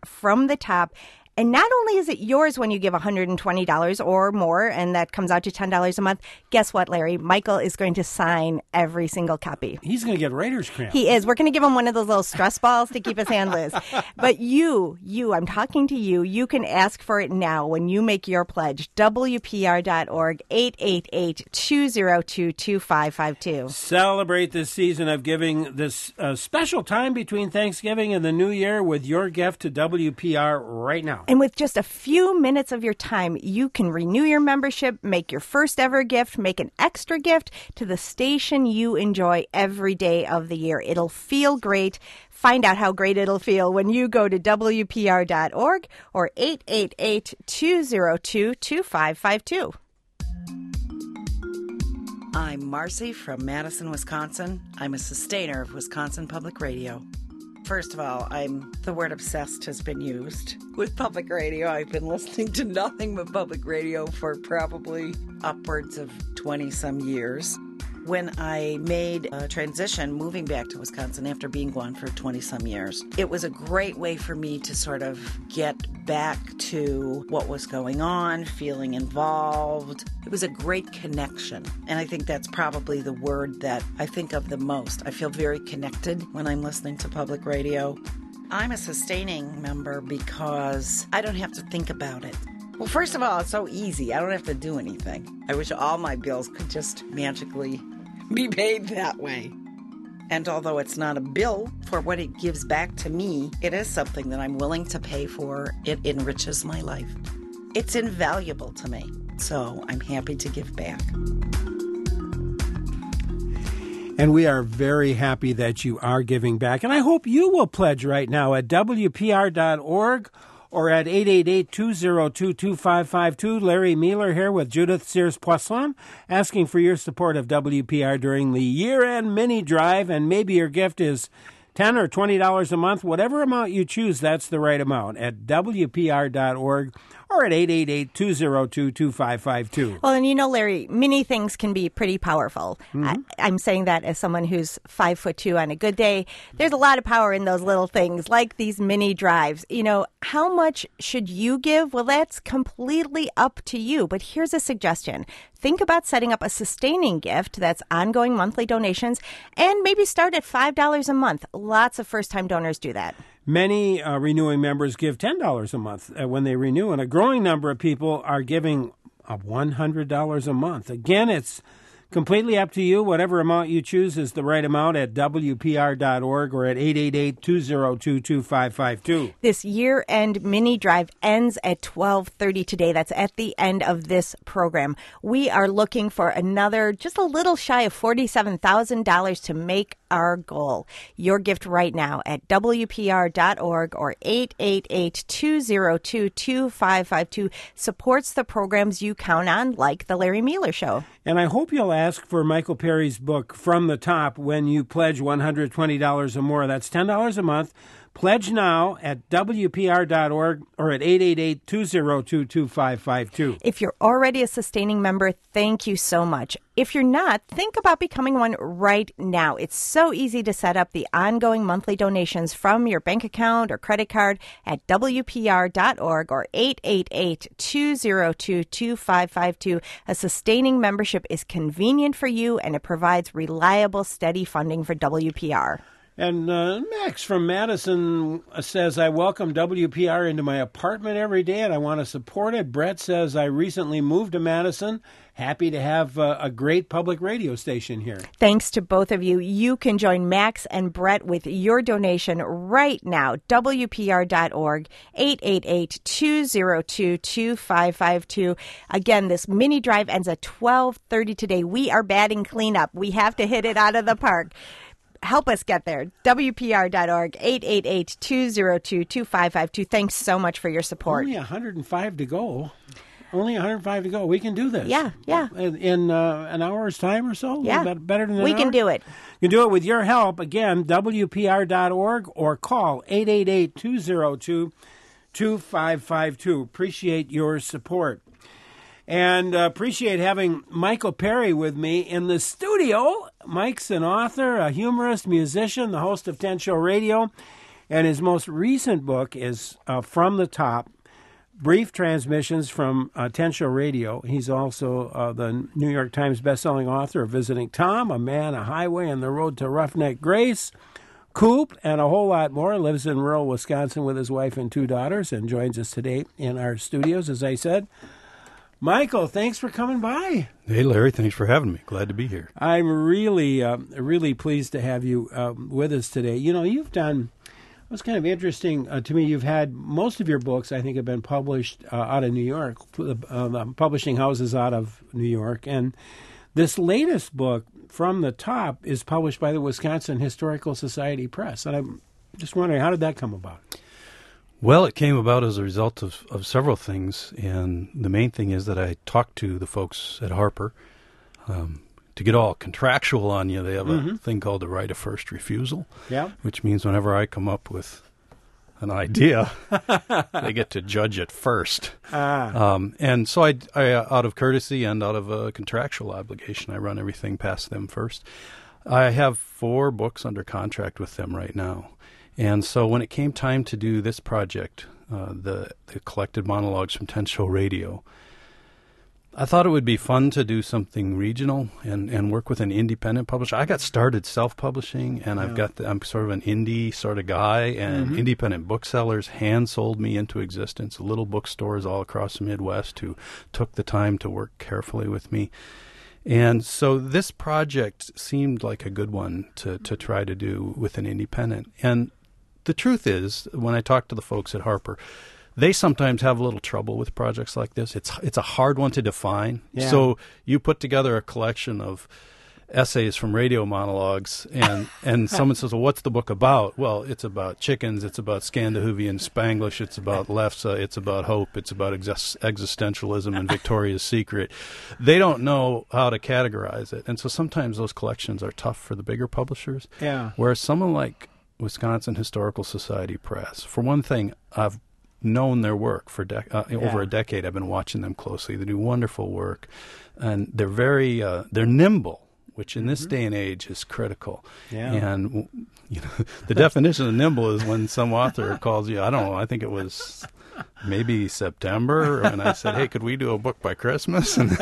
from the top. And not only is it yours when you give $120 or more, and that comes out to $10 a month, guess what, Larry? Michael is going to sign every single copy. He's going to get writer's cramp. He is. We're going to give him one of those little stress balls to keep his hand loose. But you, I'm talking to you. You can ask for it now when you make your pledge. WPR.org, 888-202-2552. Celebrate this season of giving, this special time between Thanksgiving and the New Year with your gift to WPR right now. And with just a few minutes of your time, you can renew your membership, make your first ever gift, make an extra gift to the station you enjoy every day of the year. It'll feel great. Find out how great it'll feel when you go to WPR.org or 888-202-2552. I'm Marcy from Madison, Wisconsin. I'm a sustainer of Wisconsin Public Radio. First of all, the word obsessed has been used with public radio. I've been listening to nothing but public radio for probably upwards of 20-some years. When I made a transition, moving back to Wisconsin after being gone for 20-some years, it was a great way for me to sort of get back to what was going on, feeling involved. It was a great connection, and I think that's probably the word that I think of the most. I feel very connected when I'm listening to public radio. I'm a sustaining member because I don't have to think about it. Well, first of all, it's so easy. I don't have to do anything. I wish all my bills could just magically be paid that way. And although it's not a bill for what it gives back to me, it is something that I'm willing to pay for. It enriches my life. It's invaluable to me, so I'm happy to give back. And we are very happy that you are giving back. And I hope you will pledge right now at WPR.org or at 888-202-2552. Larry Mueller here with Judith Sears-Poisson, asking for your support of WPR during the year-end mini drive, and maybe your gift is $10 or $20 a month. Whatever amount you choose, that's the right amount at WPR.org or at 888-202-2552. Well, and you know, Larry, many things can be pretty powerful. Mm-hmm. I'm saying that as someone who's 5'2" on a good day. There's a lot of power in those little things, like these mini drives. You know, how much should you give? Well, that's completely up to you. But here's a suggestion. Think about setting up a sustaining gift that's ongoing monthly donations, and maybe start at $5 a month. Lots of first-time donors do that. Many renewing members give $10 a month when they renew, and a growing number of people are giving $100 a month. Again, it's completely up to you. Whatever amount you choose is the right amount at WPR.org or at 888-202-2552. This year-end mini drive ends at 12:30 today. That's at the end of this program. We are looking for another, just a little shy of $47,000 to make our goal. Your gift right now at WPR.org or 888-202-2552 supports the programs you count on, like The Larry Mueller Show. And I hope you'll ask for Michael Perry's book, From the Top, when you pledge $120 or more. That's $10 a month. Pledge now at WPR.org or at 888-202-2552. If you're already a sustaining member, thank you so much. If you're not, think about becoming one right now. It's so easy to set up the ongoing monthly donations from your bank account or credit card at WPR.org or 888-202-2552. A sustaining membership is convenient for you, and it provides reliable, steady funding for WPR. And Max from Madison says, I welcome WPR into my apartment every day, and I want to support it. Brett says, I recently moved to Madison. Happy to have a great public radio station here. Thanks to both of you. You can join Max and Brett with your donation right now. WPR.org, 888-202-2552. Again, this mini drive ends at 12:30 today. We are batting cleanup. We have to hit it out of the park. Help us get there. WPR.org, 888-202-2552. Thanks so much for your support. Only 105 to go. Only 105 to go. We can do this. Yeah. In an hour's time or so? Yeah. Better than an hour? We can do it. You can do it with your help. Again, WPR.org or call 888-202-2552. Appreciate your support. And appreciate having Michael Perry with me in the studio. Mike's an author, a humorist, musician, the host of 10 Show Radio. And his most recent book is From the Top, Brief Transmissions from Tensho Radio. He's also the New York Times bestselling author of Visiting Tom, A Man, a Highway, and the Road to Roughneck Grace, Coop, and a whole lot more. Lives in rural Wisconsin with his wife and 2 daughters and joins us today in our studios, as I said. Michael, thanks for coming by. Hey, Larry, thanks for having me. Glad to be here. I'm really pleased to have you with us today. You know, you've done, it was kind of interesting to me, you've had most of your books, I think, have been published out of New York, the publishing houses out of New York. And this latest book, From the Top, is published by the Wisconsin Historical Society Press. And I'm just wondering, how did that come about? Well, it came about as a result of several things, and the main thing is that I talked to the folks at Harper. To get all contractual on you, they have a thing called the right of first refusal, which means whenever I come up with an idea, they get to judge it first. And so I, out of courtesy and out of a contractual obligation, I run everything past them first. I have 4 books under contract with them right now. And so when it came time to do this project, the collected monologues from Tensho Radio, I thought it would be fun to do something regional and work with an independent publisher. I got started self-publishing, and I'm sort of an indie sort of guy, and independent booksellers hand-sold me into existence, little bookstores all across the Midwest who took the time to work carefully with me. And so this project seemed like a good one to try to do with an independent. And the truth is, when I talk to the folks at Harper, they sometimes have a little trouble with projects like this. It's a hard one to define. Yeah. So you put together a collection of essays from radio monologues, and someone says, well, what's the book about? Well, it's about chickens, it's about Scandinavian Spanglish, it's about Lefse, it's about hope, it's about existentialism and Victoria's Secret. They don't know how to categorize it. And so sometimes those collections are tough for the bigger publishers. Yeah. Whereas someone like Wisconsin Historical Society Press, for one thing, I've known their work for over a decade. I've been watching them closely. They do wonderful work, and they're very they're nimble, which in this day and age is critical. Yeah. And you know, the definition of nimble is when some author calls you, I don't know, I think it was maybe September, and I said, hey, could we do a book by Christmas? And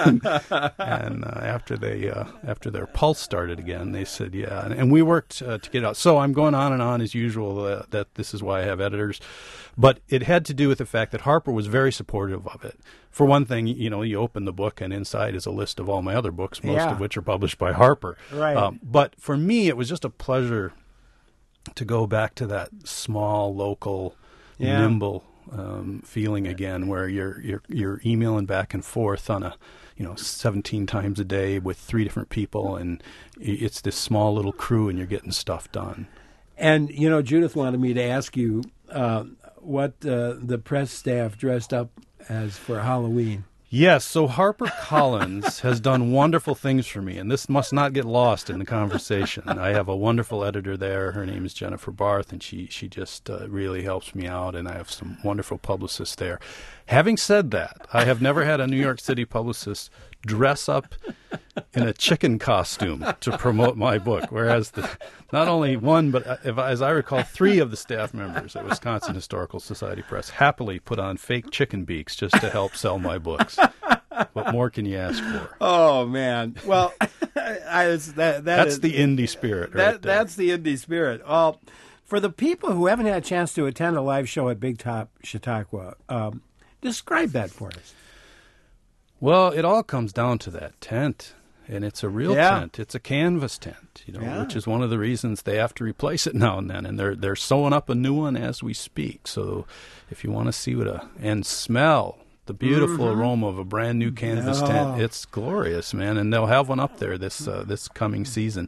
after their pulse started again, they said, yeah. And we worked to get out. So I'm going on and on as usual, that this is why I have editors. But it had to do with the fact that Harper was very supportive of it. For one thing, you know, you open the book and inside is a list of all my other books, most of which are published by Harper. Right. But for me, it was just a pleasure to go back to that small, local, nimble feeling again, where you're emailing back and forth on a 17 times a day with 3 different people, and it's this small little crew, and you're getting stuff done. And Judith wanted me to ask you what the press staff dressed up as for Halloween. Yes, so Harper Collins has done wonderful things for me, and this must not get lost in the conversation. I have a wonderful editor there. Her name is Jennifer Barth, and she just really helps me out, and I have some wonderful publicists there. Having said that, I have never had a New York City publicist dress up in a chicken costume to promote my book, whereas not only one, but as I recall, 3 of the staff members at Wisconsin Historical Society Press happily put on fake chicken beaks just to help sell my books. What more can you ask for? Oh, man. Well, that's the indie spirit right there. That's the indie spirit. Well, for the people who haven't had a chance to attend a live show at Big Top Chautauqua, describe that for us. Well, it all comes down to that tent, and it's a real tent. It's a canvas tent, which is one of the reasons they have to replace it now and then, and they're sewing up a new one as we speak. So if you want to see and smell the beautiful aroma of a brand new canvas tent, it's glorious, man, and they'll have one up there this coming season.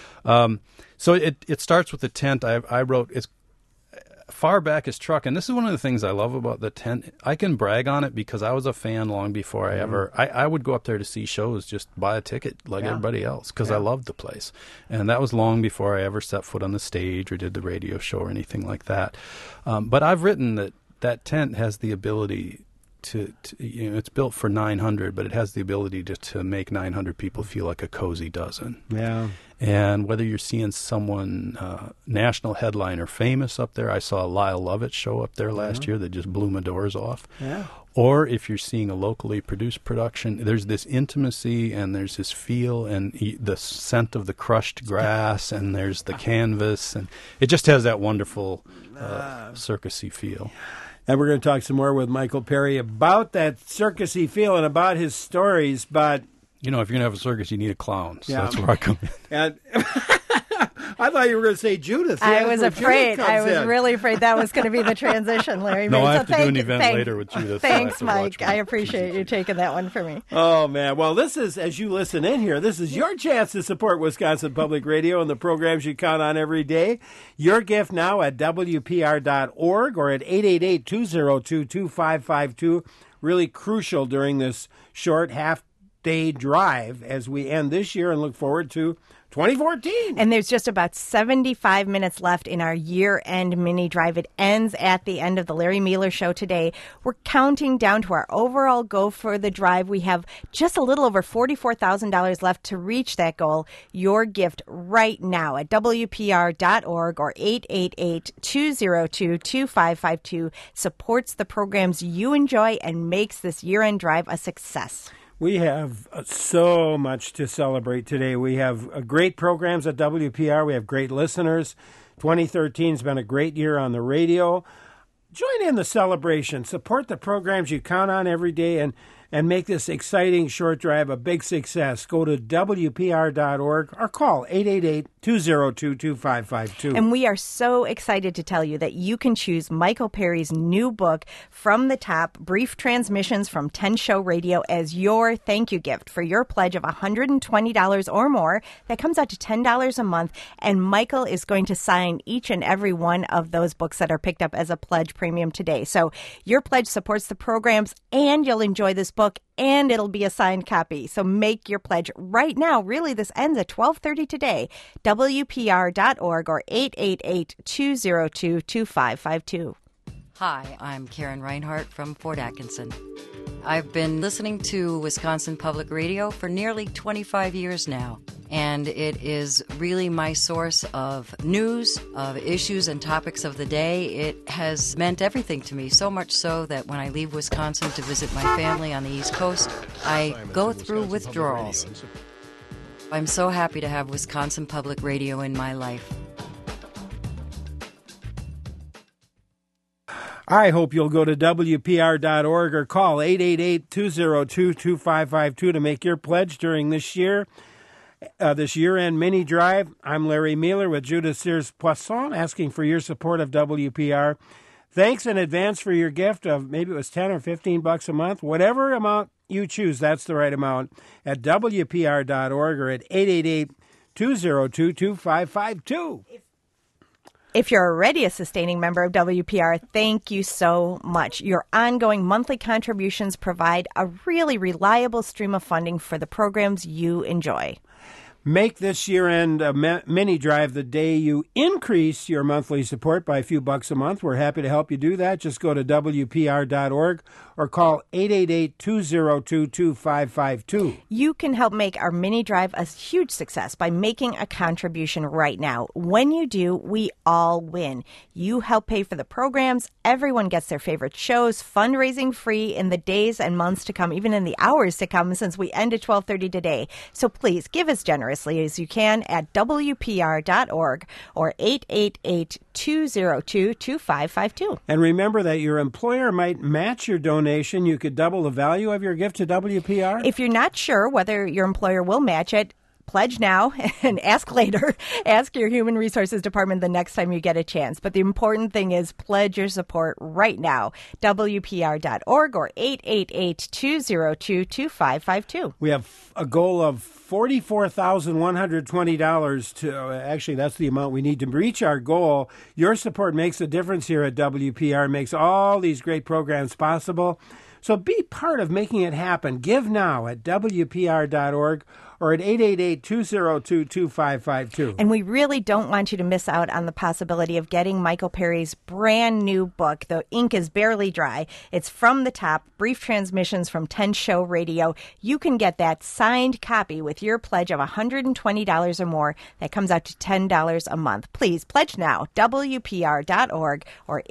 So it starts with the tent. I wrote it's far back his truck, and this is one of the things I love about the tent. I can brag on it because I was a fan long before I would go up there to see shows, just buy a ticket like everybody else, because I loved the place. And that was long before I ever set foot on the stage or did the radio show or anything like that. But I've written that tent has the ability it's built for 900, but it has the ability to make 900 people feel like a cozy dozen. Yeah. And whether you're seeing someone national headliner famous up there, I saw Lyle Lovett show up there last year that just blew my doors off. Yeah. Or if you're seeing a locally produced production, there's this intimacy and there's this feel and the scent of the crushed grass and there's the canvas, and it just has that wonderful circusy feel. And we're going to talk some more with Michael Perry about that circusy feel and about his stories, but... if you're going to have a circus, you need a clown. So Yeah. that's where I come in. And I thought you were going to say Judith. I was That's where afraid. Judith comes I was in. really afraid that was going to be the transition, Larry. No, made. I So have to do an event later with Judith. so I have Thanks, to watch Mike. my I appreciate you taking that one for me. Oh, man. Well, this is, as you listen in here, this is your chance to support Wisconsin Public Radio and the programs you count on every day. Your gift now at WPR.org or at 888-202-2552. Really crucial during this short half-day drive as we end this year and look forward to 2014. And there's just about 75 minutes left in our year-end mini drive. It ends at the end of the Larry Mueller Show today. We're counting down to our overall goal for the drive. We have just a little over $44,000 left to reach that goal. Your gift right now at WPR.org or 888-202-2552 supports the programs you enjoy and makes this year-end drive a success. We have so much to celebrate today. We have great programs at WPR. We have great listeners. 2013 has been a great year on the radio. Join in the celebration. Support the programs you count on every day and make this exciting short drive a big success. Go to WPR.org or call 888-202-2552. And we are so excited to tell you that you can choose Michael Perry's new book, From the Top, Brief Transmissions from 10 Show Radio, as your thank you gift for your pledge of $120 or more. That comes out to $10 a month. And Michael is going to sign each and every one of those books that are picked up as a pledge premium today. So your pledge supports the programs and you'll enjoy this book and it'll be a signed copy. So make your pledge right now. Really, this ends at 12:30 today. WPR.org or 888-202-2552. Hi, I'm Karen Reinhart from Fort Atkinson. I've been listening to Wisconsin Public Radio for nearly 25 years now, and it is really my source of news, of issues and topics of the day. It has meant everything to me, so much so that when I leave Wisconsin to visit my family on the East Coast, I go through withdrawals. I'm so happy to have Wisconsin Public Radio in my life. I hope you'll go to WPR.org or call 888-202-2552 to make your pledge during this year. This year-end mini drive. I'm Larry Mueller with Judith Sears Poisson asking for your support of WPR. Thanks in advance for your gift of maybe it was $10 or $15 a month. Whatever amount you choose, that's the right amount at WPR.org or at 888-202-2552. If you're already a sustaining member of WPR, thank you so much. Your ongoing monthly contributions provide a really reliable stream of funding for the programs you enjoy. Make this year-end mini drive the day you increase your monthly support by a few bucks a month. We're happy to help you do that. Just go to WPR.org or call 888-202-2552. You can help make our mini drive a huge success by making a contribution right now. When you do, we all win. You help pay for the programs. Everyone gets their favorite shows, fundraising free in the days and months to come, even in the hours to come, since we end at 12:30 today. So please give as generously as you can at WPR.org or 888-202-2552. And remember that your employer might match your donation. You could double the value of your gift to WPR. If you're not sure whether your employer will match it, pledge now and ask later. Ask your Human Resources Department the next time you get a chance. But the important thing is pledge your support right now. WPR.org or 888-202-2552. We have a goal of $44,120 to, actually, that's the amount we need to reach our goal. Your support makes a difference here at WPR, makes all these great programs possible. So be part of making it happen. Give now at WPR.org or at 888-202-2552. And we really don't want you to miss out on the possibility of getting Michael Perry's brand new book, The Ink is Barely Dry. It's From the Top, Brief Transmissions from 10 Show Radio. You can get that signed copy with your pledge of $120 or more. That comes out to $10 a month. Please pledge now, WPR.org or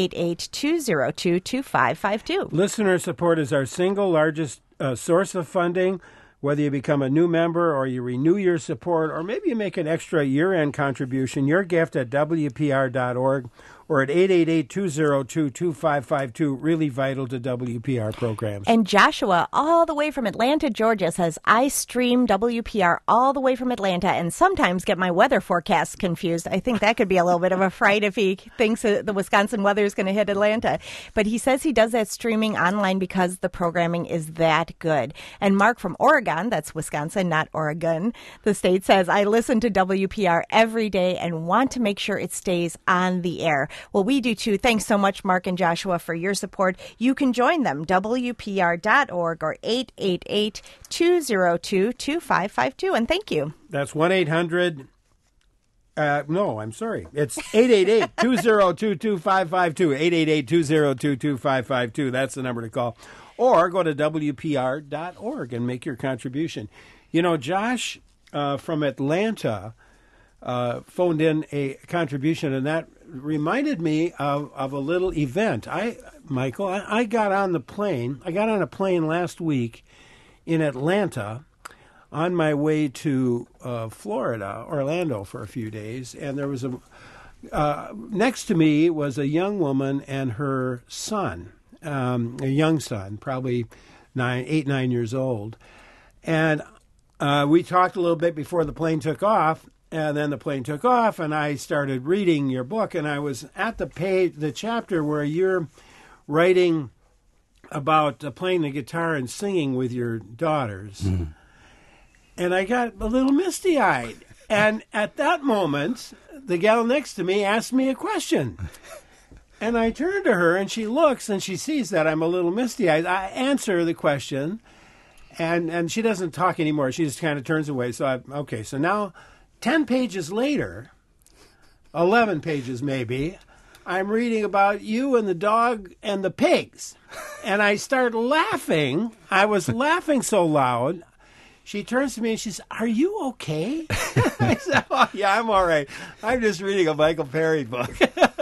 888-202-2552. Listener support is our single largest source of funding. Whether you become a new member or you renew your support or maybe you make an extra year-end contribution, your gift at WPR.org or at 888-202-2552, really vital to WPR programs. And Joshua, all the way from Atlanta, Georgia, says, I stream WPR all the way from Atlanta and sometimes get my weather forecasts confused. I think that could be a little bit of a fright if he thinks that the Wisconsin weather is going to hit Atlanta. But he says he does that streaming online because the programming is that good. And Mark from Oregon, that's Wisconsin, not Oregon, the state says, I listen to WPR every day and want to make sure it stays on the air. Well, we do too. Thanks so much, Mark and Joshua, for your support. You can join them, WPR.org or 888-202-2552. And thank you. That's 1-800. No, I'm sorry. It's 888-202-2552. 888-202-2552. That's the number to call. Or go to WPR.org and make your contribution. You know, Josh from Atlanta phoned in a contribution, and that reminded me of a little event. Michael, I got on the plane. I got on a plane last week in Atlanta on my way to Florida, Orlando, for a few days, and there was next to me was a young woman and her son, a young son, probably 9 years old, and we talked a little bit before the plane took off. And then the plane took off, and I started reading your book, and I was at the chapter where you're writing about playing the guitar and singing with your daughters. Mm-hmm. And I got a little misty-eyed. And at that moment, the gal next to me asked me a question. And I turned to her, and she looks, and she sees that I'm a little misty-eyed. I answer the question, and she doesn't talk anymore. She just kind of turns away. So so now 10 pages later, 11 pages maybe, I'm reading about you and the dog and the pigs. And I start laughing. I was laughing so loud. She turns to me and she says, "Are you okay?" I said, "Oh, yeah, I'm all right. I'm just reading a Michael Perry book."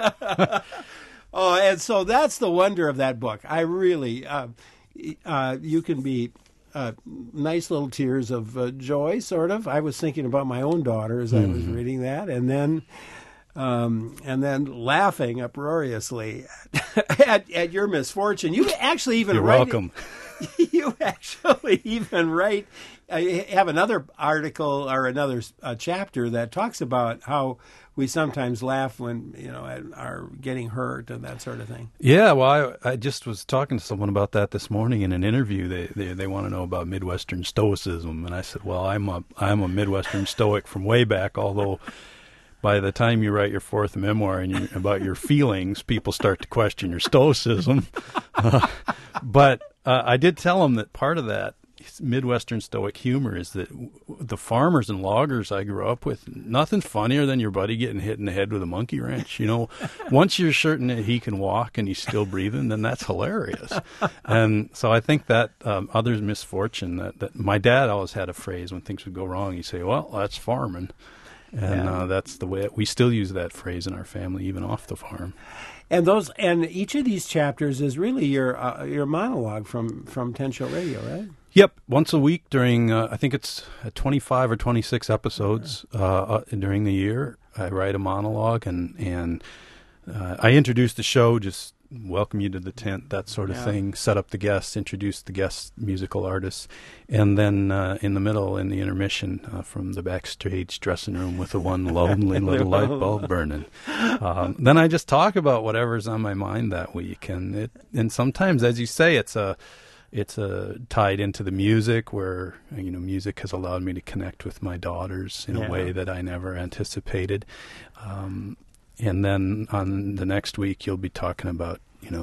And so that's the wonder of that book. I really, you can be nice little tears of joy, sort of. I was thinking about my own daughter as I was reading that, and then laughing uproariously at your misfortune. You actually even You're welcome. You actually even write. Have another article or another chapter that talks about how we sometimes laugh when are getting hurt and that sort of thing. Yeah, well, I just was talking to someone about that this morning in an interview. They want to know about Midwestern Stoicism, and I said, well, I'm a Midwestern Stoic from way back. Although by the time you write your fourth memoir and about your feelings, people start to question your Stoicism. But I did tell them that part of that Midwestern Stoic humor is that the farmers and loggers I grew up with, nothing's funnier than your buddy getting hit in the head with a monkey wrench. Once you're certain that he can walk and he's still breathing, then that's hilarious. And so I think that others' misfortune, that my dad always had a phrase when things would go wrong. He'd say, well, that's farming. And that's the way we still use that phrase in our family, even off the farm. And each of these chapters is really your monologue from 10 Show Radio, right? Yep, once a week during I think it's 25 or 26 episodes during the year. I write a monologue and I introduce the show, just welcome you to the tent, that sort of thing. Set up the guests, introduce the guest musical artists, and then in the middle, in the intermission, from the backstage dressing room with the one lonely little light bulb burning, then I just talk about whatever's on my mind that week, and sometimes, as you say, it's tied into the music, where music has allowed me to connect with my daughters in a way that I never anticipated. And then on the next week, you'll be talking about,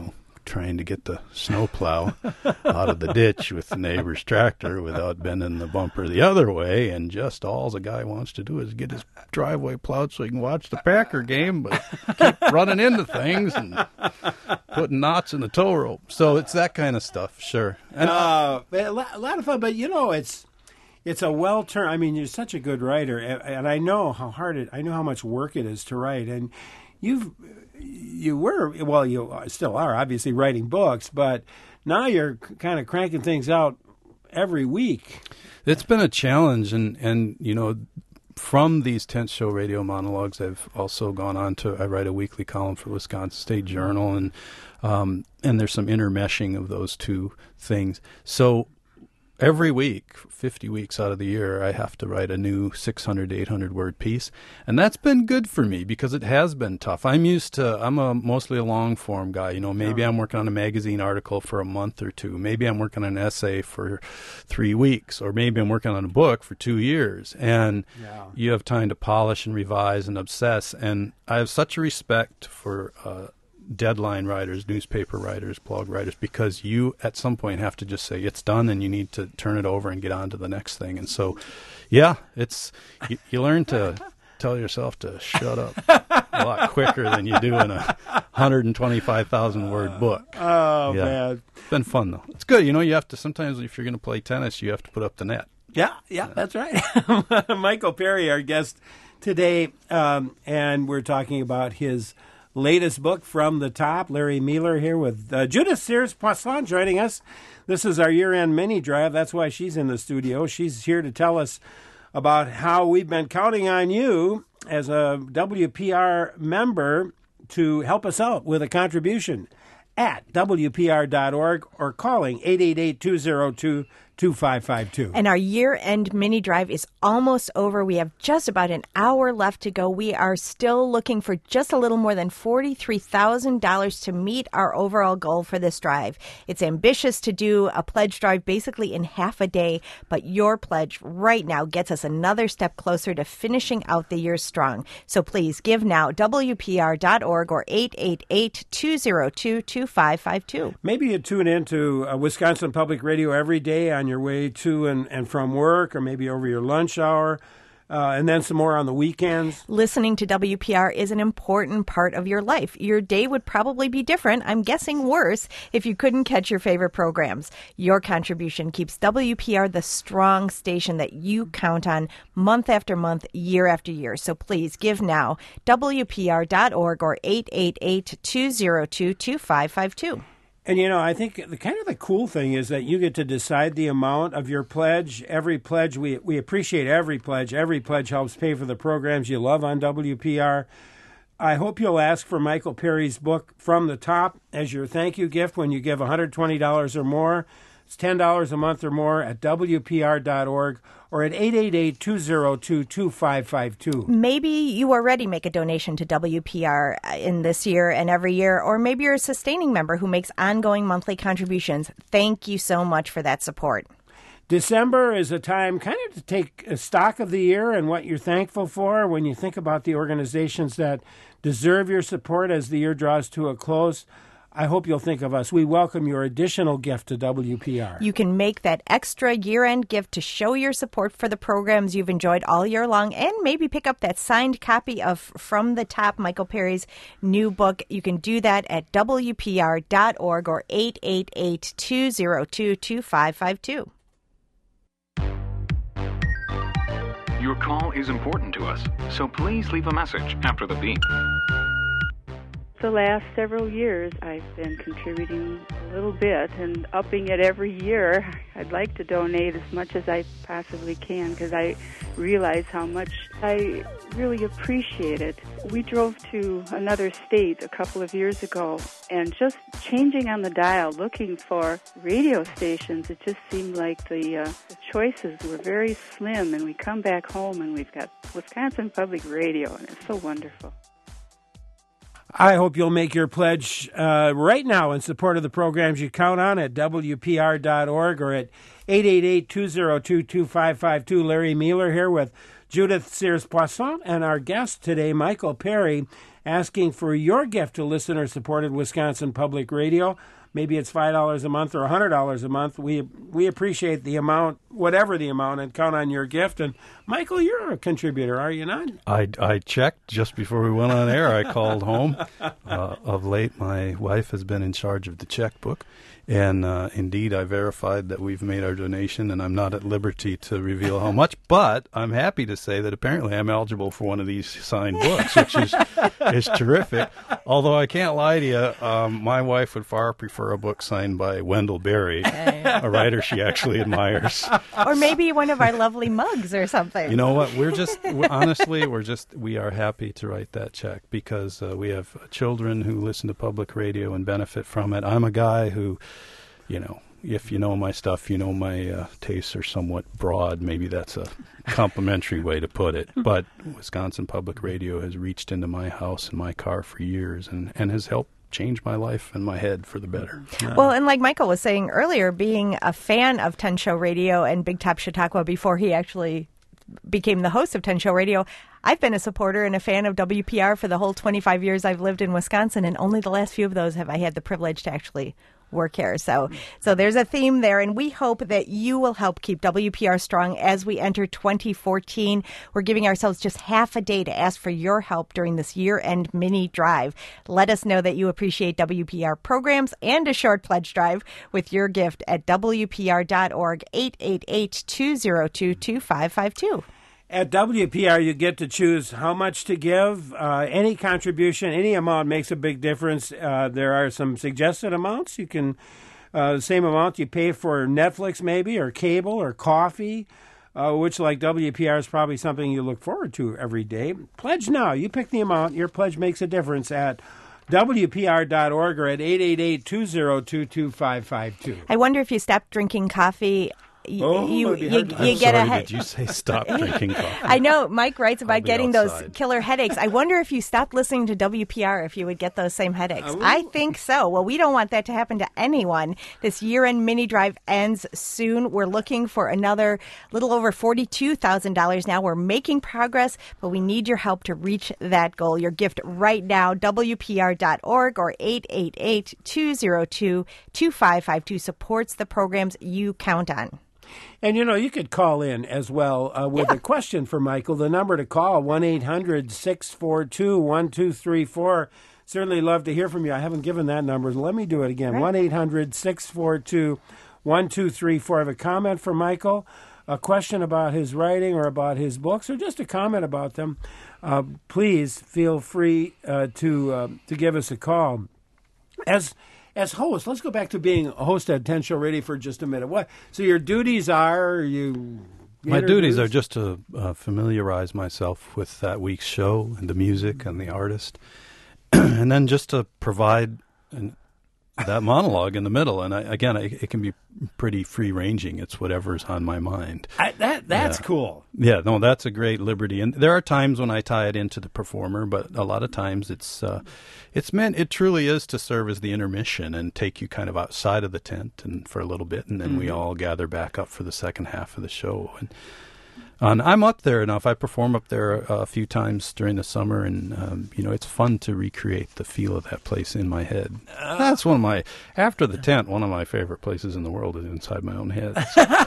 trying to get the snowplow out of the ditch with the neighbor's tractor without bending the bumper the other way, and just all the guy wants to do is get his driveway plowed so he can watch the Packer game, but keep running into things and putting knots in the tow rope. So it's that kind of stuff, sure. And a lot of fun, but it's a well-turned. I mean, you're such a good writer, and I know how I know how much work it is to write, and you still are obviously writing books, but now you're kind of cranking things out every week. It's been a challenge, and from these Tent Show radio monologues, I've also gone on to, I write a weekly column for Wisconsin State Journal, and there's some intermeshing of those two things. So every week, 50 weeks out of the year, I have to write a new 600 to 800 word piece. And that's been good for me because it has been tough. I'm mostly a long form guy. Maybe I'm working on a magazine article for a month or two. Maybe I'm working on an essay for 3 weeks, or maybe I'm working on a book for 2 years. And you have time to polish and revise and obsess. And I have such a respect for deadline writers, newspaper writers, blog writers, because you at some point have to just say it's done and you need to turn it over and get on to the next thing. And so, it's you learn to tell yourself to shut up a lot quicker than you do in a 125,000 word book. Oh, man. It's been fun, though. It's good. You have to, sometimes if you're going to play tennis, you have to put up the net. Yeah, that's right. Michael Perry, our guest today, and we're talking about his latest book, From the Top. Larry Mueller here with Judith Sears Poisson joining us. This is our year-end mini drive. That's why she's in the studio. She's here to tell us about how we've been counting on you as a WPR member to help us out with a contribution at WPR.org or calling 888-202-2552. And our year-end mini drive is almost over. We have just about an hour left to go. We are still looking for just a little more than $43,000 to meet our overall goal for this drive. It's ambitious to do a pledge drive basically in half a day, but your pledge right now gets us another step closer to finishing out the year strong. So please give now, WPR.org or 888-202-2552. Maybe you tune in to Wisconsin Public Radio every day on your way to and from work, or maybe over your lunch hour, and then some more on the weekends. Listening to WPR is an important part of your life. Your day would probably be different, I'm guessing worse, if you couldn't catch your favorite programs. Your contribution keeps WPR the strong station that you count on month after month, year after year. So please give now, WPR.org or 888-202-2552. And, I think the cool thing is that you get to decide the amount of your pledge. Every pledge, we appreciate every pledge. Every pledge helps pay for the programs you love on WPR. I hope you'll ask for Michael Perry's book, From the Top, as your thank you gift when you give $120 or more. It's $10 a month or more at WPR.org or at 888-202-2552. Maybe you already make a donation to WPR in this year and every year, or maybe you're a sustaining member who makes ongoing monthly contributions. Thank you so much for that support. December is a time kind of to take a stock of the year and what you're thankful for when you think about the organizations that deserve your support as the year draws to a close. I hope you'll think of us. We welcome your additional gift to WPR. You can make that extra year-end gift to show your support for the programs you've enjoyed all year long, and maybe pick up that signed copy of From the Top, Michael Perry's new book. You can do that at WPR.org or 888-202-2552. Your call is important to us, so please leave a message after the beep. The last several years, I've been contributing a little bit and upping it every year. I'd like to donate as much as I possibly can because I realize how much I really appreciate it. We drove to another state a couple of years ago, and just changing on the dial, looking for radio stations, it just seemed like the choices were very slim, and we come back home and we've got Wisconsin Public Radio, and it's so wonderful. I hope you'll make your pledge right now in support of the programs you count on at WPR.org or at 888-202-2552. Larry Mueller here with Judith Sears Poisson and our guest today, Michael Perry, asking for your gift to listener-supported Wisconsin Public Radio. maybe it's $5 a month or $100 a month. We appreciate the amount, whatever the amount, and count on your gift. And Michael, you're a contributor, are you not? I checked just before we went on air. I called home. Of late, my wife has been in charge of the checkbook. And indeed, I verified that we've made our donation, and I'm not at liberty to reveal how much. But I'm happy to say that apparently I'm eligible for one of these signed books, which is terrific. Although I can't lie to you, my wife would far prefer a book signed by Wendell Berry, a writer she actually admires. Or maybe one of our lovely mugs or something. You know what? We are happy to write that check because we have children who listen to public radio and benefit from it. I'm a guy who, if you know my stuff, you know my tastes are somewhat broad. Maybe that's a complimentary way to put it. But Wisconsin Public Radio has reached into my house and my car for years and has helped change my life and my head for the better. Well, and like Michael was saying earlier, being a fan of 10 Show Radio and Big Top Chautauqua before he actually became the host of 10 Show Radio, I've been a supporter and a fan of WPR for the whole 25 years I've lived in Wisconsin, and only the last few of those have I had the privilege to actually work here. So there's a theme there, and we hope that you will help keep WPR strong as we enter 2014. We're giving ourselves just half a day to ask for your help during this year-end mini drive. Let us know that you appreciate WPR programs and a short pledge drive with your gift at WPR.org, 888-202-2552. At WPR, you get to choose how much to give. Any contribution, any amount makes a big difference. There are some suggested amounts. You can, the same amount you pay for Netflix maybe, or cable, or coffee, which like WPR is probably something you look forward to every day. Pledge now. You pick the amount. Your pledge makes a difference at WPR.org or at 888-202-2552. I wonder if you stopped drinking coffee. You get ahead. Did you say stop drinking coffee? I know Mike writes about getting those killer headaches. I wonder if you stopped listening to WPR if you would get those same headaches. I think so. Well, we don't want that to happen to anyone. This year-end mini drive ends soon. We're looking for another little over $42,000 now. We're making progress, but we need your help to reach that goal. Your gift right now, WPR.org or 888-202-2552 supports the programs you count on. And, you could call in as well with a question for Michael. The number to call, 1-800-642-1234. Certainly love to hear from you. I haven't given that number. Let me do it again. 1-800-642-1234. Have a comment for Michael, a question about his writing or about his books, or just a comment about them. Please feel free to give us a call. As host, let's go back to being a host at 10 Show Radio for just a minute. So your duties are My duties are just to familiarize myself with that week's show and the music and the artist, and then just to provide that monologue in the middle. And it can be pretty free-ranging. It's whatever's on my mind. That's cool. Yeah, no, that's a great liberty. And there are times when I tie it into the performer, but a lot of times it truly is to serve as the intermission and take you kind of outside of the tent and for a little bit, and then we all gather back up for the second half of the show. And I'm up there enough. I perform up there a few times during the summer, and it's fun to recreate the feel of that place in my head. That's after the tent, one of my favorite places in the world is inside my own head.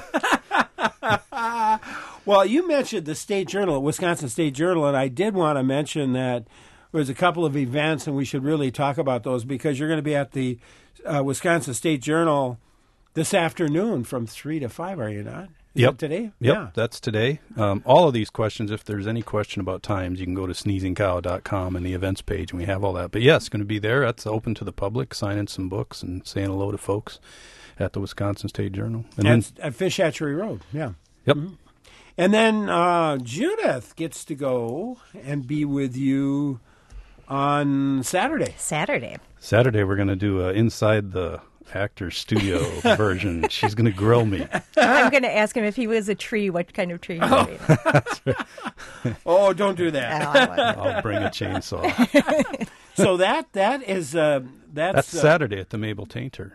Well, you mentioned the State Journal, Wisconsin State Journal, and I did want to mention that there's a couple of events, and we should really talk about those because you're going to be at the Wisconsin State Journal this afternoon from 3 to 5, are you not? Is that today? Yep, yeah. That's today. All of these questions, if there's any question about times, you can go to sneezingcow.com and the events page, and we have all that. But yes, it's going to be there. That's open to the public, signing some books and saying hello to folks at the Wisconsin State Journal. And then at Fish Hatchery Road, yeah. Yep. Mm-hmm. And then Judith gets to go and be with you on Saturday. Saturday, we're going to do Inside the Actors Studio version. She's going to grill me. I'm going to ask him if he was a tree, what kind of tree he would be. Oh, don't do that. I'll bring a chainsaw. So that's Saturday at the Mabel Tainter.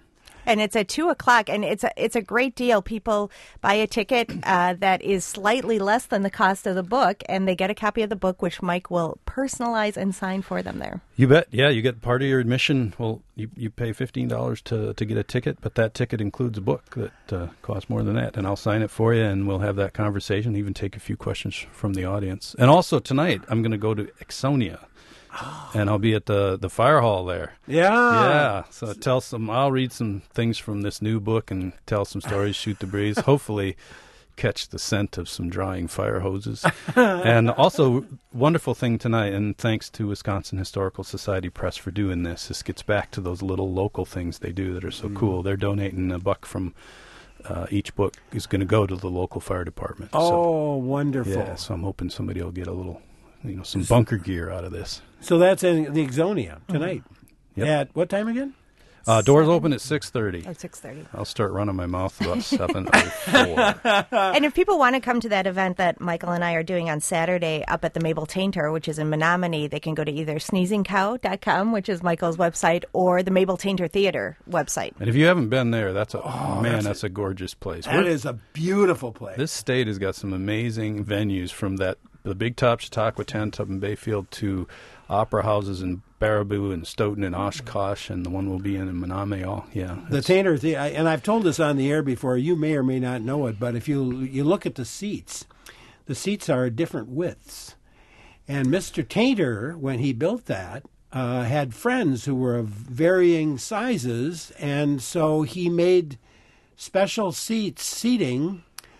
And it's at 2:00, and it's a great deal. People buy a ticket that is slightly less than the cost of the book, and they get a copy of the book, which Mike will personalize and sign for them there. You bet. Yeah, you get part of your admission. Well, you pay $15 to get a ticket, but that ticket includes a book that costs more than that. And I'll sign it for you, and we'll have that conversation, even take a few questions from the audience. And also tonight, I'm going to go to Ixonia. And I'll be at the fire hall there. Yeah. So I'll read some things from this new book and tell some stories, shoot the breeze, hopefully catch the scent of some drying fire hoses. And also, wonderful thing tonight, and thanks to Wisconsin Historical Society Press for doing this. This gets back to those little local things they do that are so cool. They're donating $1 from each book is going to go to the local fire department. Oh, wonderful. Yeah, so I'm hoping somebody will get a little, some bunker gear out of this. So that's in the Ixonia tonight. Yep. At what time again? Doors open at 6:30. At 6:30. I'll start running my mouth about 7 or 4. And if people want to come to that event that Michael and I are doing on Saturday up at the Mabel Tainter, which is in Menominee, they can go to either sneezingcow.com, which is Michael's website, or the Mabel Tainter Theater website. And if you haven't been there, that's a gorgeous place. That is a beautiful place. This state has got some amazing venues, from the Big Top Chautauqua Tent up in Bayfield to opera houses in Baraboo and Stoughton and Oshkosh, and the one we'll be in Menominee. The Tainter, and I've told this on the air before. You may or may not know it, but if you look at the seats are different widths. And Mr. Tainter, when he built that, had friends who were of varying sizes, and so he made special seating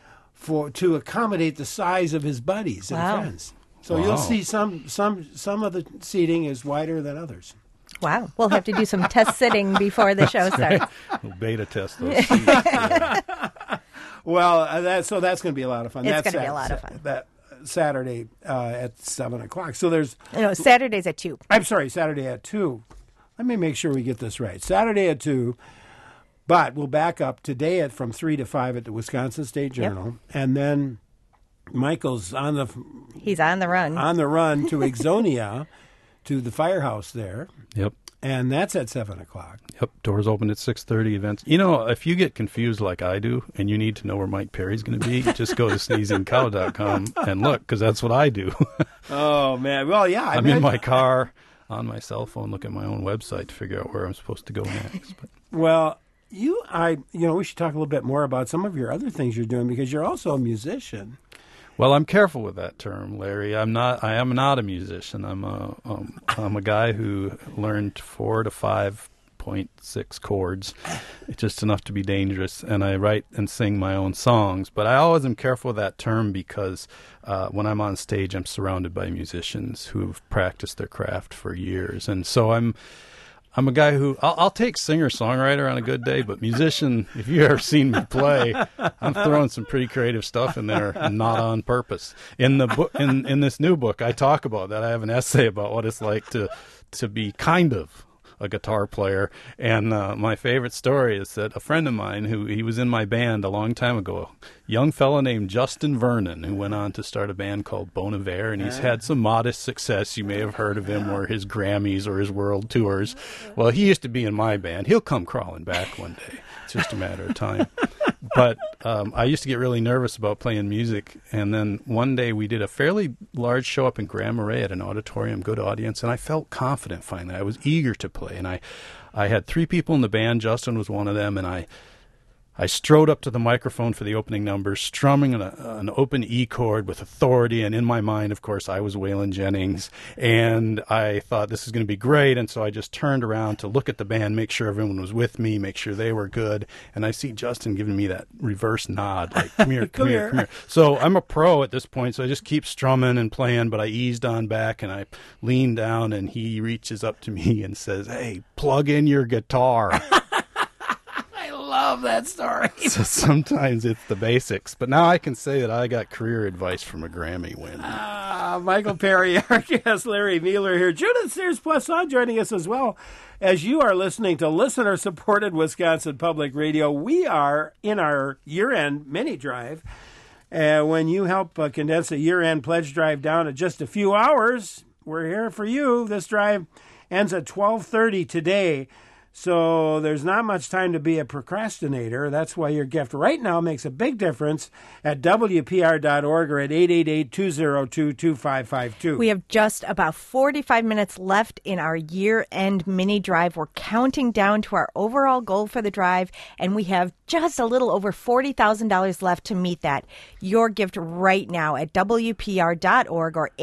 to accommodate the size of his buddies and friends. So you'll see some of the seating is wider than others. Wow. We'll have to do some test sitting before the show starts. We'll beta test those seats. Yeah. Well, that's going to be a lot of fun. It's going to be a lot of fun. That Saturday at 7:00. So there's... Saturday's at 2. I'm sorry, Saturday at 2. Let me make sure we get this right. Saturday at 2, but we'll back up today from 3 to 5 at the Wisconsin State Journal. Yep. And then Michael's He's on the run. On the run to Ixonia, to the firehouse there. Yep. And that's at 7:00. Yep. Doors open at 6:30. Events. If you get confused like I do, and you need to know where Mike Perry's going to be, just go to sneezingcow.com and look, because that's what I do. Oh man. Well, yeah. I'm in my car on my cell phone, look at my own website to figure out where I'm supposed to go next. But. Well, we should talk a little bit more about some of your other things you're doing, because you're also a musician. Well, I'm careful with that term, Larry. I am not a musician. I'm a guy who learned 4 to 5.6 chords, just enough to be dangerous. And I write and sing my own songs. But I always am careful with that term, because when I'm on stage, I'm surrounded by musicians who have practiced their craft for years, and so I'm a guy who I'll take singer-songwriter on a good day, but musician, if you've ever seen me play, I'm throwing some pretty creative stuff in there, not on purpose. In the book, in this new book, I talk about that. I have an essay about what it's like to be kind of a guitar player. And my favorite story is that a friend of mine, he was in my band a long time ago, a young fella named Justin Vernon, who went on to start a band called Bon Iver, and he's had some modest success. You may have heard of him, or his Grammys or his world tours. Well, he used to be in my band. He'll come crawling back one day. It's just a matter of time. But I used to get really nervous about playing music, and then one day we did a fairly large show up in Grand Marais at an auditorium, good audience, and I felt confident finally. I was eager to play, and I had 3 people in the band. Justin was one of them, and I strode up to the microphone for the opening number, strumming an open E chord with authority, and in my mind, of course, I was Waylon Jennings, and I thought this is going to be great, and so I just turned around to look at the band, make sure everyone was with me, make sure they were good, and I see Justin giving me that reverse nod, like, come here, come here, come here. So I'm a pro at this point, so I just keep strumming and playing, but I eased on back, and I lean down, and he reaches up to me and says, "Hey, plug in your guitar." Love that story. So sometimes it's the basics, but now I can say that I got career advice from a Grammy win. Michael Perry, our guest, Larry Mueller here. Judith Sears-Poisson joining us as well. As you are listening to listener-supported Wisconsin Public Radio, we are in our year-end mini drive. When you help condense a year-end pledge drive down to just a few hours, we're here for you. This drive ends at 12:30 today. So there's not much time to be a procrastinator. That's why your gift right now makes a big difference at WPR.org or at 888-202-2552. We have just about 45 minutes left in our year-end mini drive. We're counting down to our overall goal for the drive, and we have just a little over $40,000 left to meet that. Your gift right now at WPR.org or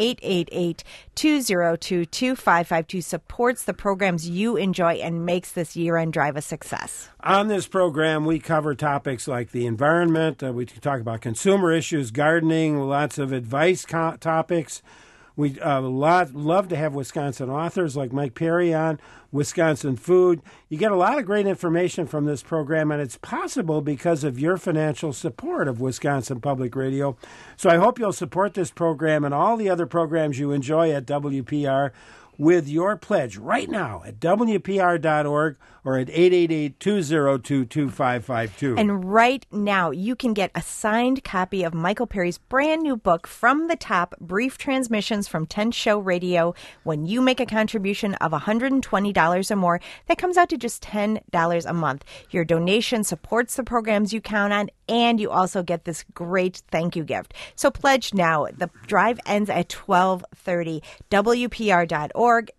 888-202-2552 supports the programs you enjoy and makes this year-end drive a success. On this program, we cover topics like the environment. We talk about consumer issues, gardening, lots of advice topics. We love to have Wisconsin authors like Mike Perry on, Wisconsin food. You get a lot of great information from this program, and it's possible because of your financial support of Wisconsin Public Radio. So I hope you'll support this program and all the other programs you enjoy at WPR with your pledge right now at WPR.org or at 888-202-2552. And right now, you can get a signed copy of Michael Perry's brand new book, From the Top, Brief Transmissions from 10 Show Radio. When you make a contribution of $120 or more, that comes out to just $10 a month. Your donation supports the programs you count on, and you also get this great thank you gift. So pledge now. The drive ends at 12:30. WPR.org,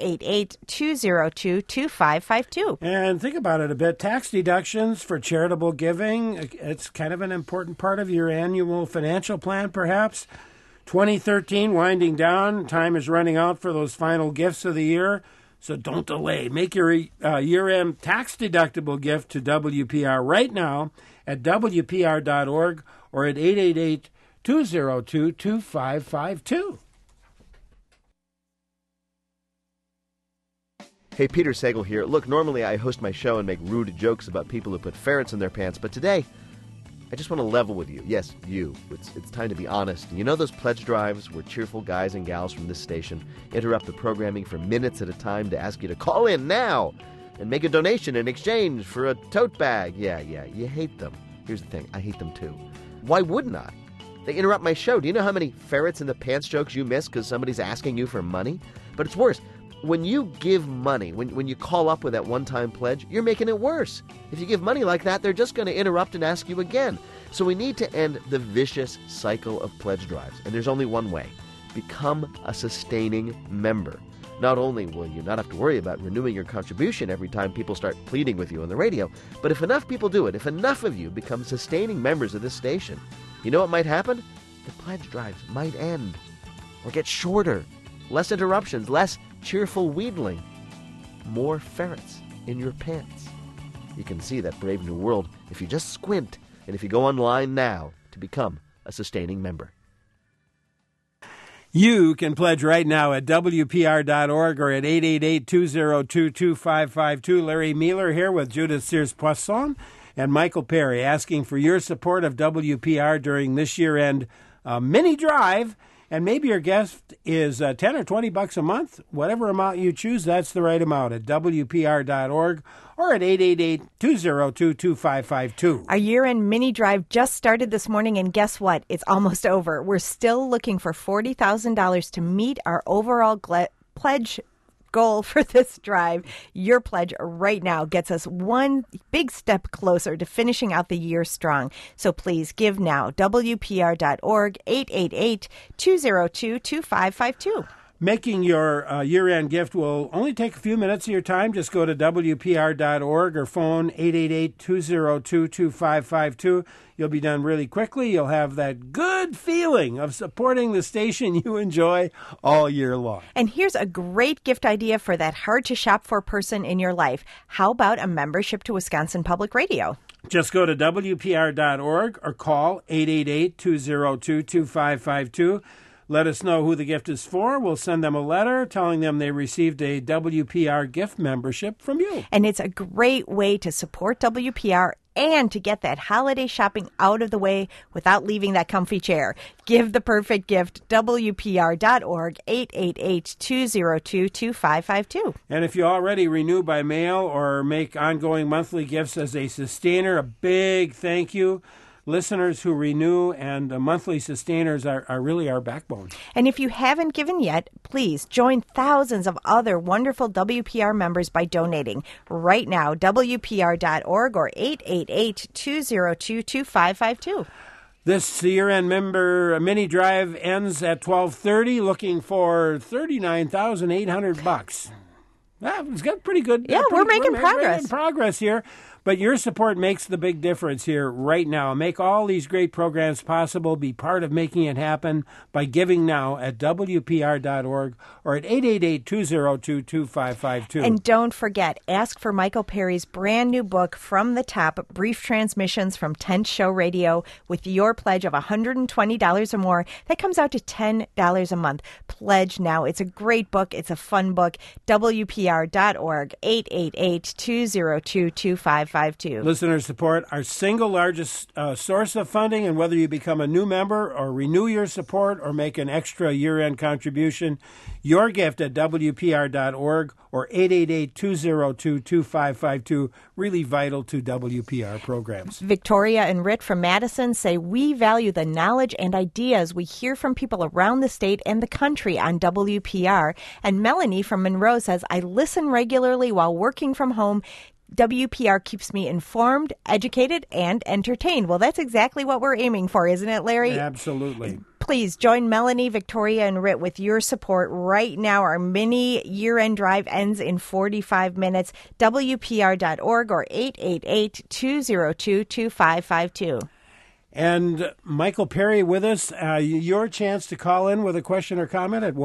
888-202-2552. And think about it a bit. Tax deductions for charitable giving, it's kind of an important part of your annual financial plan, perhaps. 2013 winding down. Time is running out for those final gifts of the year. So don't delay. Make your year-end tax-deductible gift to WPR right now at WPR.org or at 888-202-2552. Hey, Peter Sagal here. Look, normally I host my show and make rude jokes about people who put ferrets in their pants, but today I just want to level with you. Yes, you. It's time to be honest. You know those pledge drives where cheerful guys and gals from this station interrupt the programming for minutes at a time to ask you to call in now and make a donation in exchange for a tote bag? Yeah, you hate them. Here's the thing, I hate them too. Why wouldn't I? They interrupt my show. Do you know how many ferrets in the pants jokes you miss because somebody's asking you for money? But it's worse. When you give money, when you call up with that one-time pledge, you're making it worse. If you give money like that, they're just going to interrupt and ask you again. So we need to end the vicious cycle of pledge drives. And there's only one way. Become a sustaining member. Not only will you not have to worry about renewing your contribution every time people start pleading with you on the radio, but if enough people do it, if enough of you become sustaining members of this station, you know what might happen? The pledge drives might end or get shorter. Less interruptions, less cheerful wheedling, more ferrets in your pants. You can see that brave new world if you just squint and if you go online now to become a sustaining member. You can pledge right now at WPR.org or at 888-202-2552. Larry Mueller here with Judith Sears-Poisson and Michael Perry asking for your support of WPR during this year-end mini drive. And maybe your gift is 10 or 20 bucks a month. Whatever amount you choose, that's the right amount at WPR.org or at 888-202-2552. Our year-end mini drive just started this morning, and guess what? It's almost over. We're still looking for $40,000 to meet our overall pledge goal for this drive. Your pledge right now gets us one big step closer to finishing out the year strong. So please give now. WPR.org, 888-202-2552. Making your year-end gift will only take a few minutes of your time. Just go to WPR.org or phone 888-202-2552. You'll be done really quickly. You'll have that good feeling of supporting the station you enjoy all year long. And here's a great gift idea for that hard-to-shop-for person in your life. How about a membership to Wisconsin Public Radio? Just go to WPR.org or call 888-202-2552. Let us know who the gift is for. We'll send them a letter telling them they received a WPR gift membership from you. And it's a great way to support WPR and to get that holiday shopping out of the way without leaving that comfy chair. Give the perfect gift. WPR.org, 888-202-2552. And if you already renew by mail or make ongoing monthly gifts as a sustainer, a big thank you. listeners who renew and monthly sustainers are really our backbone. And if you haven't given yet, please join thousands of other wonderful WPR members by donating right now, WPR.org or 888-202-2552. This year-end member mini drive ends at 12:30, looking for $39,800. It's got pretty good. Yeah, we're making progress. Making progress here. But your support makes the big difference here right now. Make all these great programs possible. Be part of making it happen by giving now at WPR.org or at 888-202-2552. And don't forget, ask for Michael Perry's brand new book, From the Top, Brief Transmissions from Tent Show Radio, with your pledge of $120 or more. That comes out to $10 a month. Pledge now. It's a great book. It's a fun book. WPR.org, 888-202-2552. Listener support, our single largest source of funding, and whether you become a new member or renew your support or make an extra year-end contribution, your gift at WPR.org or 888-202-2552, really vital to WPR programs. Victoria and Rit from Madison say, we value the knowledge and ideas we hear from people around the state and the country on WPR. And Melanie from Monroe says, I listen regularly while working from home. WPR keeps me informed, educated, and entertained. Well, that's exactly what we're aiming for, isn't it, Larry? Absolutely. Please join Melanie, Victoria, and Rit with your support right now. Our mini year-end drive ends in 45 minutes. WPR.org or 888-202-2552. And Michael Perry with us. Your chance to call in with a question or comment at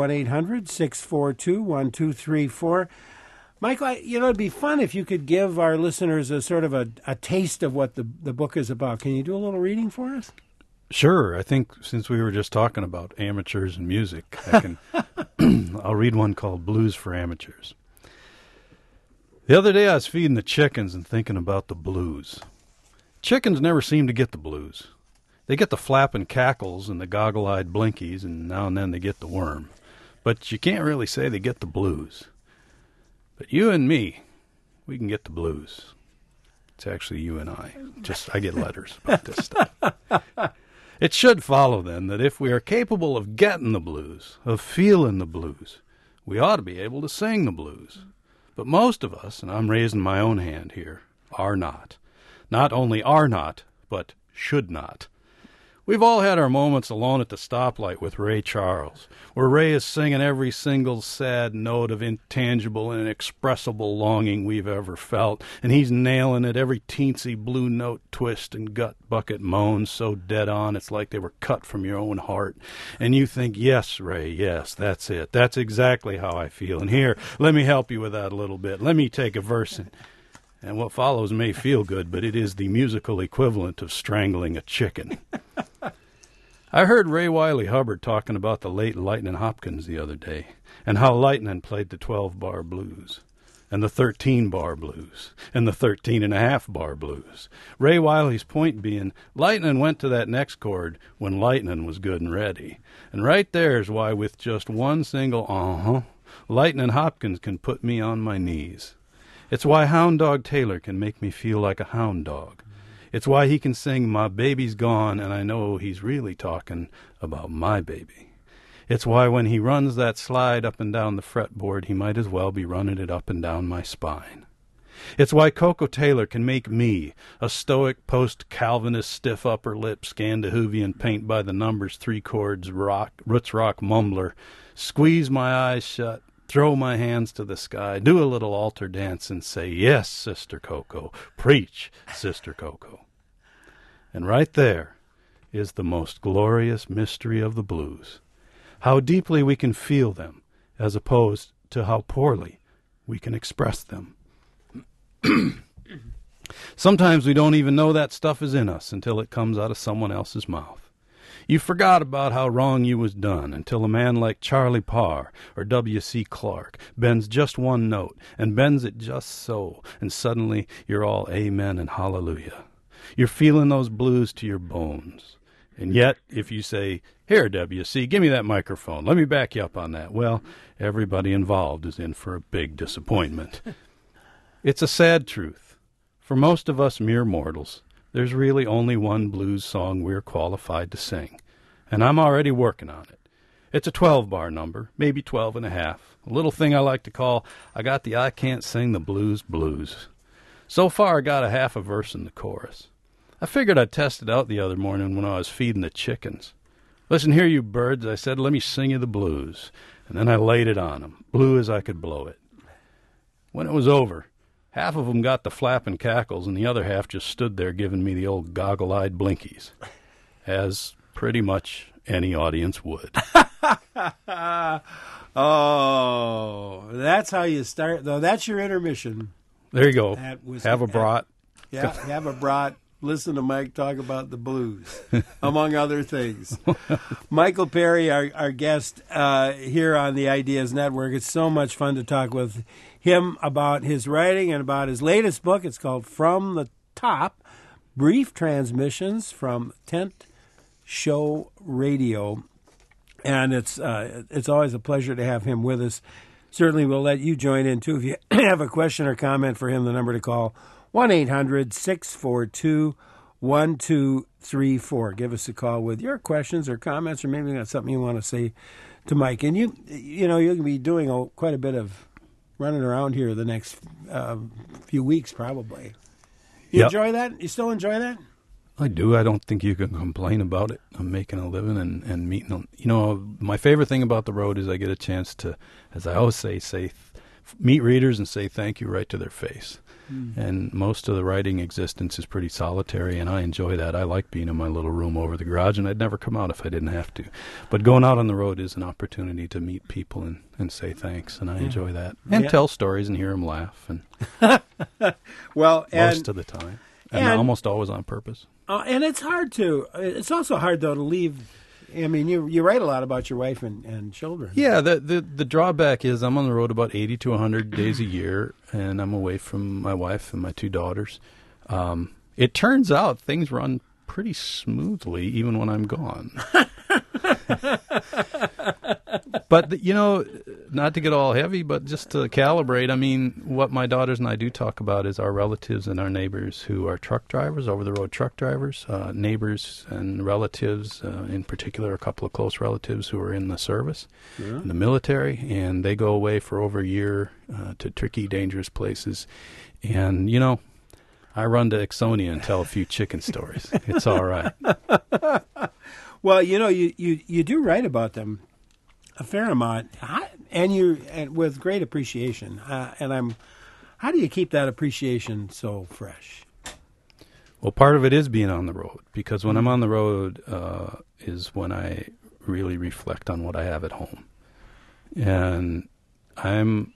1-800-642-1234. Michael, it'd be fun if you could give our listeners a sort of a taste of what the book is about. Can you do a little reading for us? Sure. I think since we were just talking about amateurs and music, I can. I'll read one called Blues for Amateurs. The other day I was feeding the chickens and thinking about the blues. Chickens never seem to get the blues. They get the flapping cackles and the goggle-eyed blinkies, and now and then they get the worm. But you can't really say they get the blues. But you and me, we can get the blues. It's actually you and I. I get letters about this stuff. It should follow, then, that if we are capable of getting the blues, of feeling the blues, we ought to be able to sing the blues. But most of us, and I'm raising my own hand here, are not. Not only are not, but should not. We've all had our moments alone at the stoplight with Ray Charles, where Ray is singing every single sad note of intangible and inexpressible longing we've ever felt, and he's nailing it, every teensy blue note twist and gut bucket moan so dead on it's like they were cut from your own heart. And you think, yes, Ray, yes, that's it. That's exactly how I feel. And here, let me help you with that a little bit. Let me take a verse and what follows may feel good, but it is the musical equivalent of strangling a chicken. I heard Ray Wiley Hubbard talking about the late Lightnin' Hopkins the other day, and how Lightnin' played the 12-bar blues, and the 13-bar blues, and the 13.5-bar blues. Ray Wiley's point being, Lightnin' went to that next chord when Lightnin' was good and ready. And right there's why with just one single Lightnin' Hopkins can put me on my knees. It's why Hound Dog Taylor can make me feel like a hound dog. It's why he can sing My Baby's Gone, and I know he's really talking about my baby. It's why when he runs that slide up and down the fretboard, he might as well be running it up and down my spine. It's why Coco Taylor can make me, a stoic post-Calvinist stiff upper lip Scandinavian paint by the numbers 3 chords roots rock mumbler, squeeze my eyes shut, throw my hands to the sky, do a little altar dance, and say, yes, Sister Coco, preach, Sister Coco. And right there is the most glorious mystery of the blues, how deeply we can feel them, as opposed to how poorly we can express them. Sometimes we don't even know that stuff is in us until it comes out of someone else's mouth. You forgot about how wrong you was done until a man like Charlie Parr or W.C. Clark bends just one note and bends it just so, and suddenly you're all amen and hallelujah. You're feeling those blues to your bones. And yet, if you say, here, W.C., give me that microphone, let me back you up on that, well, everybody involved is in for a big disappointment. It's a sad truth. For most of us mere mortals, there's really only one blues song we're qualified to sing, and I'm already working on it. It's a 12-bar number, maybe 12 and a half. A little thing I like to call, I got the I Can't Sing the Blues blues. So far, I got a half a verse in the chorus. I figured I'd test it out the other morning when I was feeding the chickens. Listen here, you birds, I said, let me sing you the blues. And then I laid it on them, blue as I could blow it. When it was over, half of them got the flapping cackles, and the other half just stood there giving me the old goggle-eyed blinkies, as pretty much any audience would. Oh, that's how you start, though. That's your intermission. There you go. Was, have a brat. Yeah, have a brat. Listen to Mike talk about the blues, among other things. Michael Perry, our guest here on the Ideas Network. It's so much fun to talk with him about his writing and about his latest book. It's called From the Top, Brief Transmissions from Tent Show Radio. And it's always a pleasure to have him with us. Certainly we'll let you join in, too. If you have a question or comment for him, the number to call, 1-800-642-1234. Give us a call with your questions or comments, or maybe you got something you want to say to Mike. And you know, you're going to be doing quite a bit of running around here the next few weeks, probably. You enjoy that? You still enjoy that? I do. I don't think you can complain about it. I'm making a living and meeting. You know, my favorite thing about the road is I get a chance to, as I always say meet readers and say thank you right to their face. And most of the writing existence is pretty solitary, and I enjoy that. I like being in my little room over the garage, and I'd never come out if I didn't have to. But going out on the road is an opportunity to meet people and say thanks, and I enjoy that. And tell stories and hear them laugh. And well, most of the time. And almost always on purpose. And it's hard to. It's also hard, though, to leave. I mean, you write a lot about your wife and children. Yeah, the drawback is I'm on the road about 80 to 100 days a year, and I'm away from my wife and my two daughters. It turns out things run pretty smoothly, even when I'm gone. But, you know, not to get all heavy, but just to calibrate, I mean, what my daughters and I do talk about is our relatives and our neighbors who are truck drivers, over-the-road truck drivers, neighbors and relatives, in particular a couple of close relatives who are in the service, in the military, and they go away for over a year to tricky, dangerous places. And, you know, I run to Ixonia and tell a few chicken stories. It's all right. Well, you know, you do write about them a fair amount, and with great appreciation. How do you keep that appreciation so fresh? Well, part of it is being on the road, because when I'm on the road is when I really reflect on what I have at home, and I'm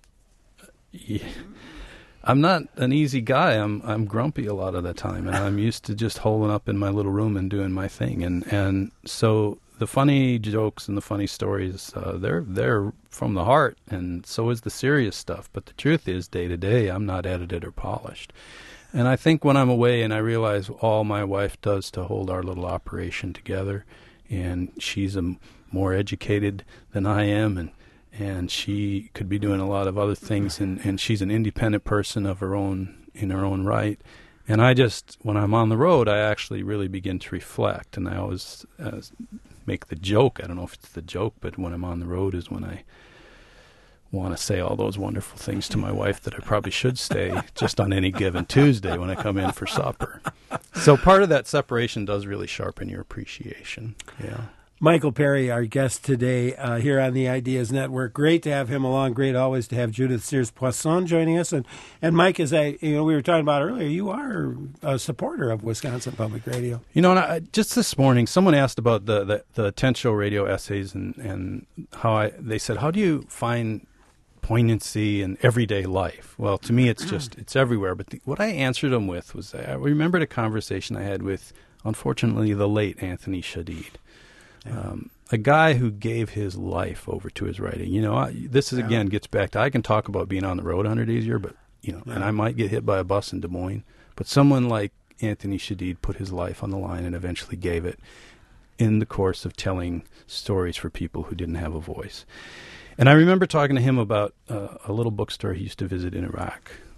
not an easy guy. I'm grumpy a lot of the time, and I'm used to just holding up in my little room and doing my thing, and so the funny jokes and the funny stories, they're from the heart, and so is the serious stuff. But the truth is, day to day, I'm not edited or polished. And I think when I'm away and I realize all my wife does to hold our little operation together, and she's more educated than I am, and she could be doing a lot of other things, and she's an independent person of her own in her own right. And I just, when I'm on the road, I actually really begin to reflect, and I always make the joke, I don't know if it's the joke, but when I'm on the road is when I want to say all those wonderful things to my wife that I probably should say just on any given Tuesday when I come in for supper. So part of that separation does really sharpen your appreciation. Yeah. Michael Perry, our guest today here on the Ideas Network. Great to have him along. Great always to have Judith Sears Poisson joining us. And Mike, as we were talking about earlier, you are a supporter of Wisconsin Public Radio. You know, and just this morning, someone asked about the Tent Show Radio essays and how they said, how do you find poignancy in everyday life? Well, to me, it's everywhere. But what I answered them with was, I remembered a conversation I had with, unfortunately, the late Anthony Shadid. A guy who gave his life over to his writing. You know, this is again gets back to, I can talk about being on the road 100 days a year, but you know, and I might get hit by a bus in Des Moines. But someone like Anthony Shadid put his life on the line and eventually gave it in the course of telling stories for people who didn't have a voice. And I remember talking to him about a little bookstore he used to visit in Iraq.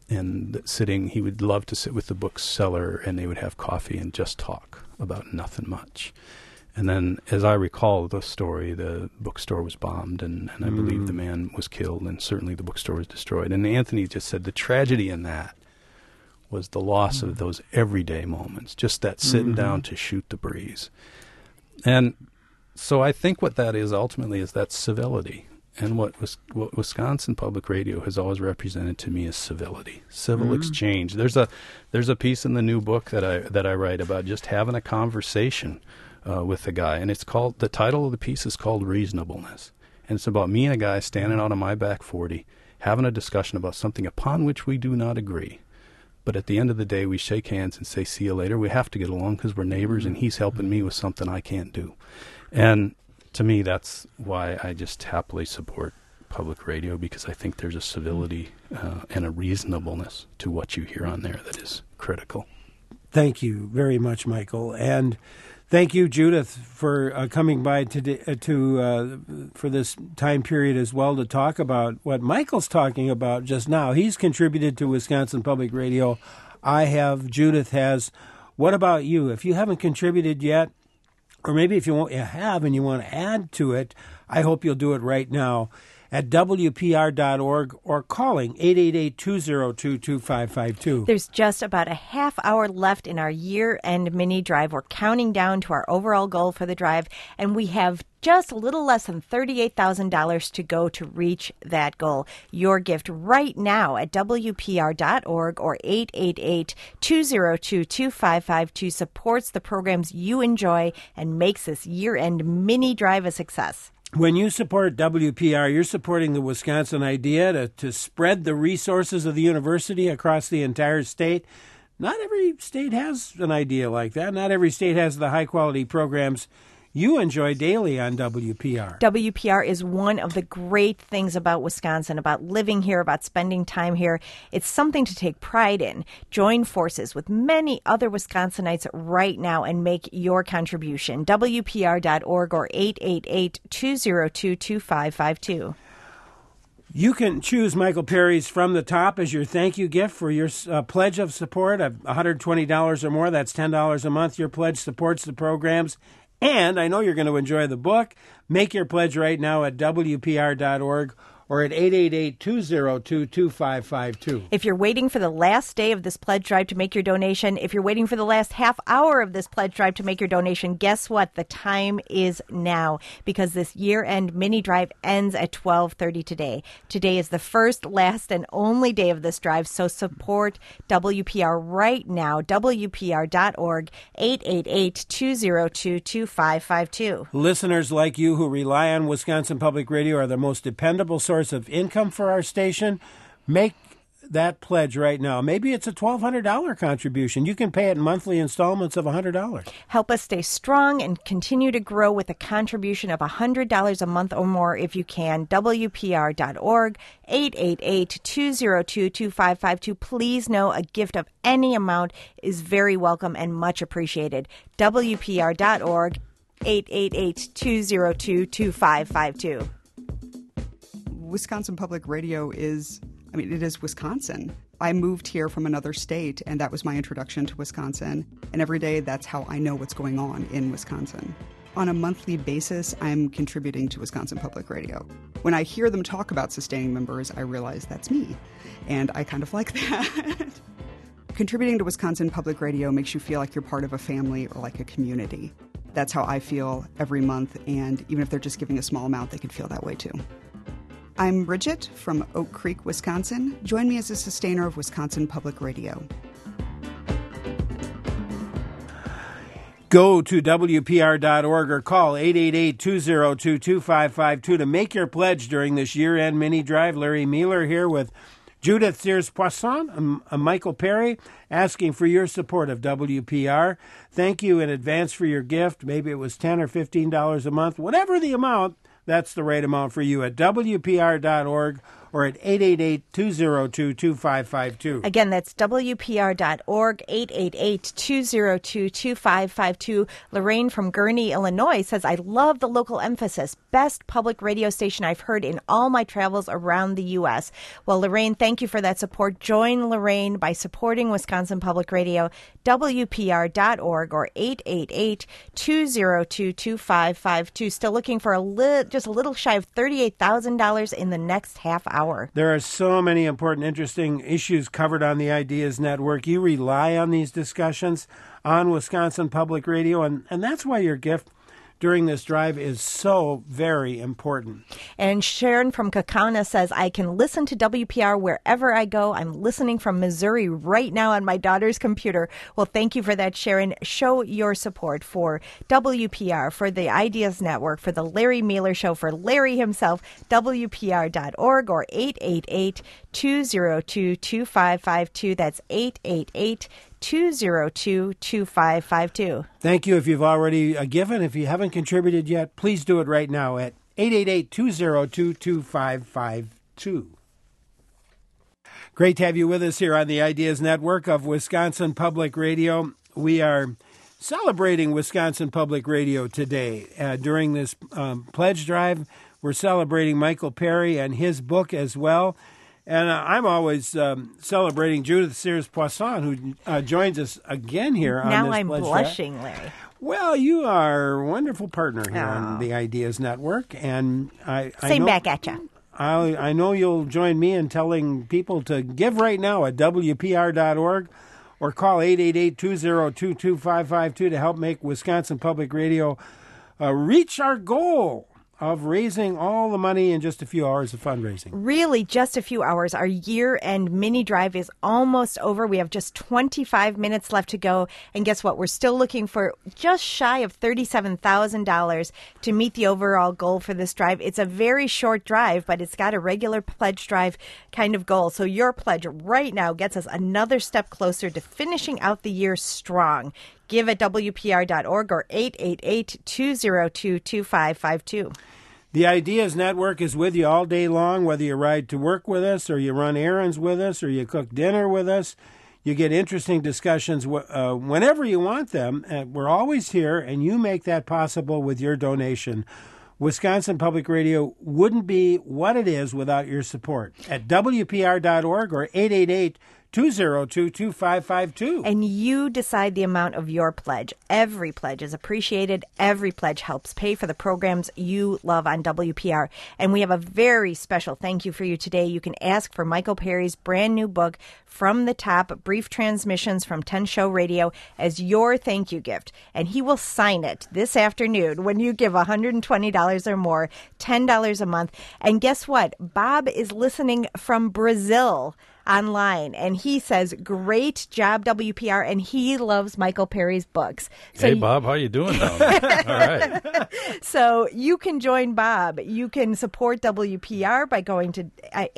and he would love to sit with the bookseller, and they would have coffee and just talk about nothing much. And then, as I recall the story, the bookstore was bombed, and I believe the man was killed, and certainly the bookstore was destroyed. And Anthony just said the tragedy in that was the loss of those everyday moments, just that sitting down to shoot the breeze. And so I think what that is ultimately is that civility. And what Wisconsin Public Radio has always represented to me is civility, civil exchange. There's a piece in the new book that I write about just having a conversation with a guy, and the title of the piece is called Reasonableness, and it's about me and a guy standing out on my back 40, having a discussion about something upon which we do not agree, but at the end of the day we shake hands and say see you later. We have to get along because we're neighbors, and he's helping me with something I can't do. And to me, that's why I just happily support public radio, because I think there's a civility and a reasonableness to what you hear on there that is critical. Thank you very much, Michael. And thank you, Judith, for coming by today for this time period as well to talk about what Michael's talking about just now. He's contributed to Wisconsin Public Radio. I have. Judith has. What about you? If you haven't contributed yet, or maybe if you have and you want to add to it, I hope you'll do it right now at WPR.org or calling 888-202-2552. There's just about a half hour left in our year-end mini drive. We're counting down to our overall goal for the drive, and we have just a little less than $38,000 to go to reach that goal. Your gift right now at WPR.org or 888-202-2552 supports the programs you enjoy and makes this year-end mini drive a success. When you support WPR, you're supporting the Wisconsin idea to spread the resources of the university across the entire state. Not every state has an idea like that. Not every state has the high-quality programs you enjoy daily on WPR. WPR is one of the great things about Wisconsin, about living here, about spending time here. It's something to take pride in. Join forces with many other Wisconsinites right now and make your contribution. WPR.org or 888-202-2552. You can choose Michael Perry's From the Top as your thank you gift for your pledge of support of $120 or more. That's $10 a month. Your pledge supports the programs. And I know you're going to enjoy the book. Make your pledge right now at WPR.org or at 888-202-2552. If you're waiting for the last day of this pledge drive to make your donation, if you're waiting for the last half hour of this pledge drive to make your donation, guess what? The time is now, because this year-end mini drive ends at 12:30 today. Today is the first, last, and only day of this drive, so support WPR right now. WPR.org, 888-202-2552. Listeners like you who rely on Wisconsin Public Radio are the most dependable source of income for our station. Make that pledge right now. Maybe it's a $1,200 contribution. You can pay it in monthly installments of $100. Help us stay strong and continue to grow with a contribution of $100 a month or more if you can. WPR.org, 888-202-2552. Please know a gift of any amount is very welcome and much appreciated. WPR.org, 888-202-2552. Wisconsin Public Radio it is Wisconsin. I moved here from another state, and that was my introduction to Wisconsin. And every day, that's how I know what's going on in Wisconsin. On a monthly basis, I'm contributing to Wisconsin Public Radio. When I hear them talk about sustaining members, I realize that's me. And I kind of like that. Contributing to Wisconsin Public Radio makes you feel like you're part of a family or like a community. That's how I feel every month, and even if they're just giving a small amount, they can feel that way too. I'm Bridget from Oak Creek, Wisconsin. Join me as a sustainer of Wisconsin Public Radio. Go to WPR.org or call 888-202-2552 to make your pledge during this year-end mini drive. Larry Mueller here with Judith Sears-Poisson, Michael Perry, asking for your support of WPR. Thank you in advance for your gift. Maybe it was $10 or $15 a month. Whatever the amount, that's the right amount for you at WPR.org or at 888-202-2552. Again, that's WPR.org, 888-202-2552. Lorraine from Gurnee, Illinois says, I love the local emphasis. Best public radio station I've heard in all my travels around the U.S. Well, Lorraine, thank you for that support. Join Lorraine by supporting Wisconsin Public Radio, WPR.org, or 888-202-2552. Still looking for just a little shy of $38,000 in the next half hour. There are so many important, interesting issues covered on the Ideas Network. You rely on these discussions on Wisconsin Public Radio, and that's why your gift during this drive is so very important. And Sharon from Kaukauna says, I can listen to WPR wherever I go. I'm listening from Missouri right now on my daughter's computer. Well, thank you for that, Sharon. Show your support for WPR, for the Ideas Network, for the Larry Mailer Show, for Larry himself, WPR.org, or 888-202-2552. That's 888-202-2552. Thank you if you've already given. If you haven't contributed yet, please do it right now at 888-202-2552. Great to have you with us here on the Ideas Network of Wisconsin Public Radio. We are celebrating Wisconsin Public Radio today. During this pledge drive, we're celebrating Michael Perry and his book as well. And I'm always celebrating Judith Sears Poisson, who joins us again here on now this I'm pledge blushing, drive. Larry. Well, you are a wonderful partner here on the Ideas Network, and I Same know, back at you. I know you'll join me in telling people to give right now at WPR.org or call 888-202-2552 to help make Wisconsin Public Radio reach our goal of raising all the money in just a few hours of fundraising. Really, just a few hours. Our year-end mini drive is almost over. We have just 25 minutes left to go. And guess what? We're still looking for just shy of $37,000 to meet the overall goal for this drive. It's a very short drive, but it's got a regular pledge drive kind of goal. So your pledge right now gets us another step closer to finishing out the year strong. Give at WPR.org or 888-202-2552. The Ideas Network is with you all day long, whether you ride to work with us or you run errands with us or you cook dinner with us. You get interesting discussions whenever you want them. We're always here, and you make that possible with your donation. Wisconsin Public Radio wouldn't be what it is without your support. At WPR.org or 888-202-2552. And you decide the amount of your pledge. Every pledge is appreciated. Every pledge helps pay for the programs you love on WPR. And we have a very special thank you for you today. You can ask for Michael Perry's brand new book, From the Top, Brief Transmissions from 10 Show Radio, as your thank you gift. And he will sign it this afternoon when you give $120 or more, $10 a month. And guess what? Bob is listening from Brazil online, and he says, great job, WPR, and he loves Michael Perry's books. So hey, Bob, how you doing down there? All right. So you can join Bob. You can support WPR by going to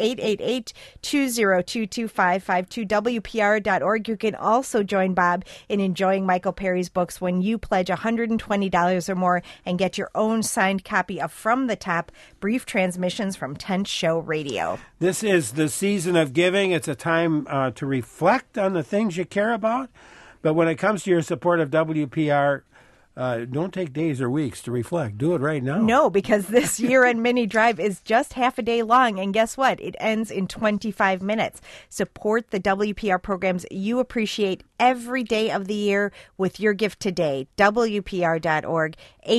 888-202-2552, WPR.org. You can also join Bob in enjoying Michael Perry's books when you pledge $120 or more and get your own signed copy of From the Top, Brief Transmissions from 10 Show Radio. This is the season of giving. It's a time to reflect on the things you care about. But when it comes to your support of WPR, don't take days or weeks to reflect. Do it right now. No, because this year-end mini drive is just half a day long. And guess what? It ends in 25 minutes. Support the WPR programs you appreciate every day of the year with your gift today. WPR.org,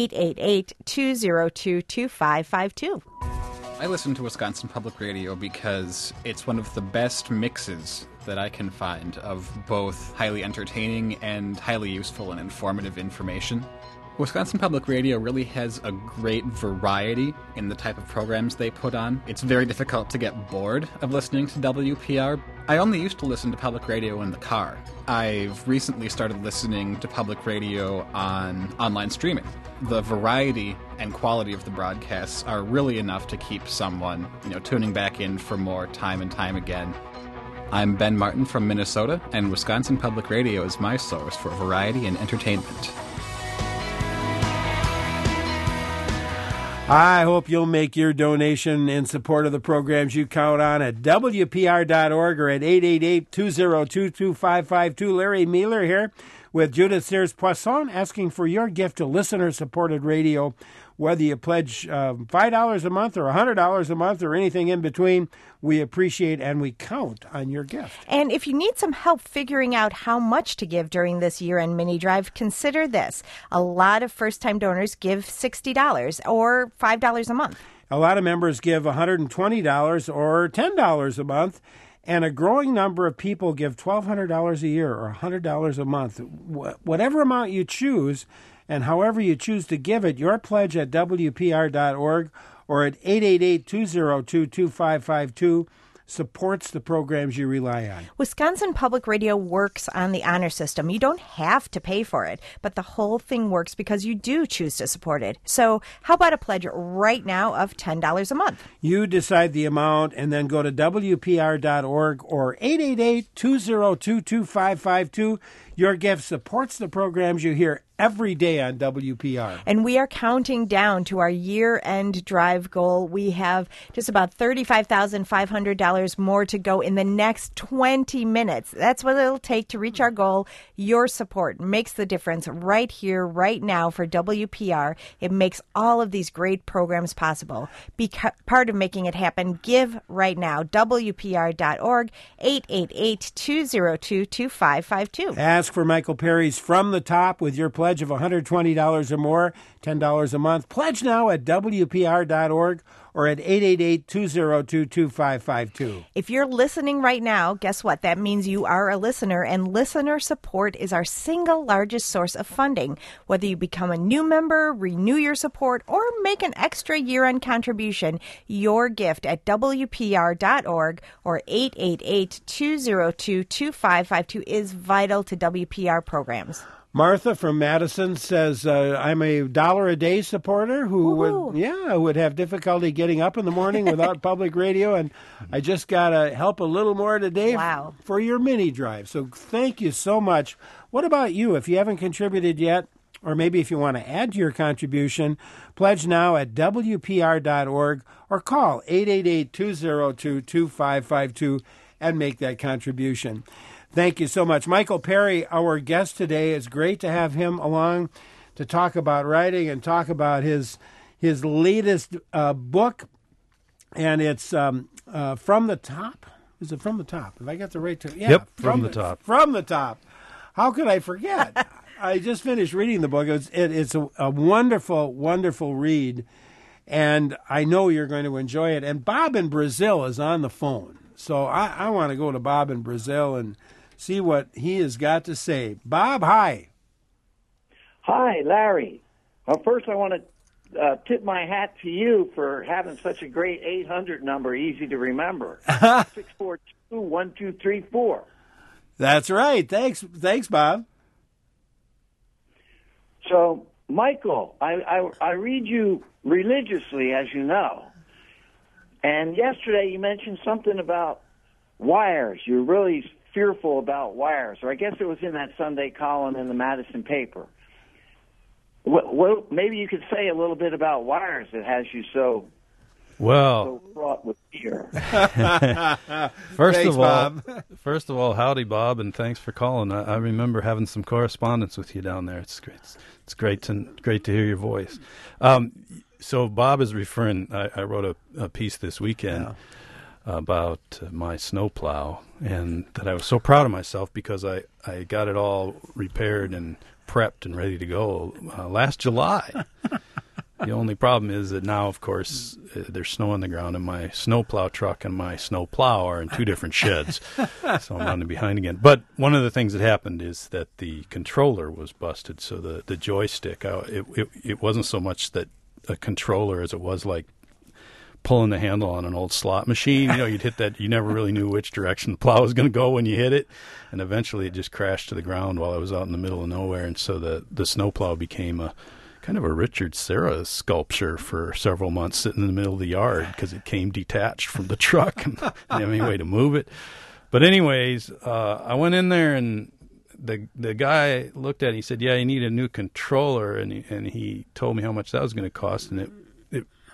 888-202-2552. I listen to Wisconsin Public Radio because it's one of the best mixes that I can find of both highly entertaining and highly useful and informative information. Wisconsin Public Radio really has a great variety in the type of programs they put on. It's very difficult to get bored of listening to WPR. I only used to listen to public radio in the car. I've recently started listening to public radio on online streaming. The variety and quality of the broadcasts are really enough to keep someone, tuning back in for more time and time again. I'm Ben Martin from Minnesota, and Wisconsin Public Radio is my source for variety and entertainment. I hope you'll make your donation in support of the programs you count on at WPR.org or at 888-202-2552. Larry Mueller here with Judith Sears Poisson asking for your gift to listener-supported radio. Whether you pledge $5 a month or $100 a month or anything in between, we appreciate and we count on your gift. And if you need some help figuring out how much to give during this year-end mini drive, consider this. A lot of first-time donors give $60 or $5 a month. A lot of members give $120 or $10 a month. And a growing number of people give $1,200 a year or $100 a month. Whatever amount you choose, and however you choose to give it, your pledge at WPR.org or at 888-202-2552 supports the programs you rely on. Wisconsin Public Radio works on the honor system. You don't have to pay for it, but the whole thing works because you do choose to support it. So how about a pledge right now of $10 a month? You decide the amount and then go to WPR.org or 888-202-2552. Your gift supports the programs you hear every day on WPR. And we are counting down to our year-end drive goal. We have just about $35,500 more to go in the next 20 minutes. That's what it'll take to reach our goal. Your support makes the difference right here, right now for WPR. It makes all of these great programs possible. Be part of making it happen. Give right now. WPR.org, 888-202-2552. Ask for Michael Perry's From the Top with your pledge of $120 or more, $10 a month. Pledge now at WPR.org or at 888-202-2552. If you're listening right now, guess what? That means you are a listener, and listener support is our single largest source of funding. Whether you become a new member, renew your support, or make an extra year-end contribution, your gift at WPR.org or 888-202-2552 is vital to WPR programs. Martha from Madison says, I'm a $1 a day supporter who would have difficulty getting up in the morning without public radio, and I just got to help a little more today for your mini drive. So thank you so much. What about you? If you haven't contributed yet, or maybe if you want to add to your contribution, pledge now at WPR.org or call 888-202-2552 and make that contribution. Thank you so much. Michael Perry, our guest today. It's great to have him along to talk about writing and talk about his latest book. And it's From the Top. Is it From the Top? Have I got the right term? Yeah, yep, From the Top. From the Top. How could I forget? I just finished reading the book. It's a wonderful, wonderful read. And I know you're going to enjoy it. And Bob in Brazil is on the phone. So I want to go to Bob in Brazil and see what he has got to say. Bob, hi. Hi, Larry. Well, first I want to tip my hat to you for having such a great 800 number, easy to remember. 642-1234. That's right. Thanks, Bob. So, Michael, I read you religiously, as you know. And yesterday you mentioned something about wires. You're really fearful about wires, or I guess it was in that Sunday column in the Madison paper. Well, maybe you could say a little bit about wires that has you so fraught with fear. First of all, howdy, Bob, and thanks for calling. I remember having some correspondence with you down there. It's great. It's great to hear your voice. So Bob is referring. I wrote a piece this weekend about my snowplow, and that I was so proud of myself because I got it all repaired and prepped and ready to go last July. The only problem is that now, of course, there's snow on the ground, and my snowplow truck and my snowplow are in two different sheds, so I'm running behind again. But one of the things that happened is that the controller was busted, so the joystick, it wasn't so much that a controller as it was like pulling the handle on an old slot machine. You know, you'd hit that, you never really knew which direction the plow was going to go when you hit it, and eventually it just crashed to the ground while I was out in the middle of nowhere, and so the snowplow became a kind of a Richard Serra sculpture for several months, sitting in the middle of the yard because it came detached from the truck and didn't have any way to move it. But anyways, I went in there, and the guy looked at it. He said, "Yeah, you need a new controller," and he told me how much that was going to cost, and it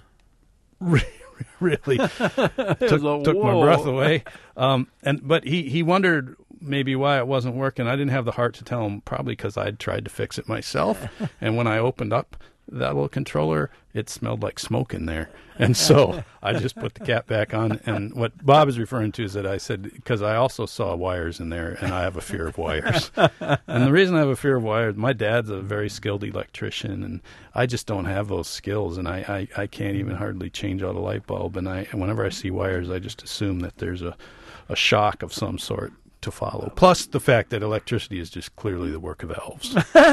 really took my breath away. But he wondered maybe why it wasn't working. I didn't have the heart to tell him, probably because I'd tried to fix it myself. And when I opened up that little controller, it smelled like smoke in there. And so I just put the cap back on. And what Bob is referring to is that I said, because I also saw wires in there, and I have a fear of wires. And the reason I have a fear of wires, my dad's a very skilled electrician, and I just don't have those skills, and I can't even hardly change out a light bulb. And whenever I see wires, I just assume that there's a shock of some sort to follow. Plus the fact that electricity is just clearly the work of elves.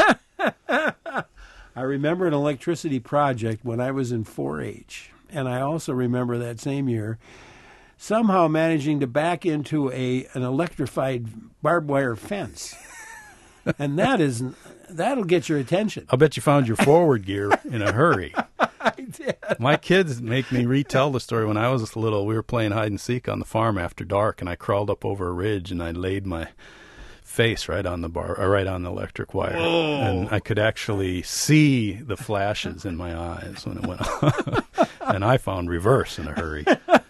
I remember an electricity project when I was in 4-H, and I also remember that same year somehow managing to back into an electrified barbed wire fence. And that'll get your attention. I'll bet you found your forward gear in a hurry. I did. My kids make me retell the story. When I was little, we were playing hide and seek on the farm after dark, and I crawled up over a ridge and I laid my face right on the right on the electric wire. Whoa. And I could actually see the flashes in my eyes when it went on. And I found reverse in a hurry.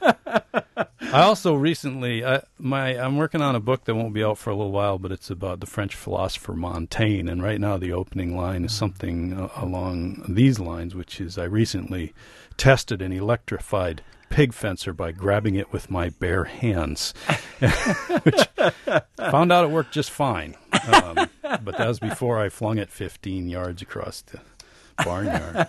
I also recently, I'm working on a book that won't be out for a little while, but it's about the French philosopher Montaigne. And right now the opening line is something along these lines, which is, I recently tested an electrified pig fencer by grabbing it with my bare hands, which found out it worked just fine. But that was before I flung it 15 yards across the barnyard.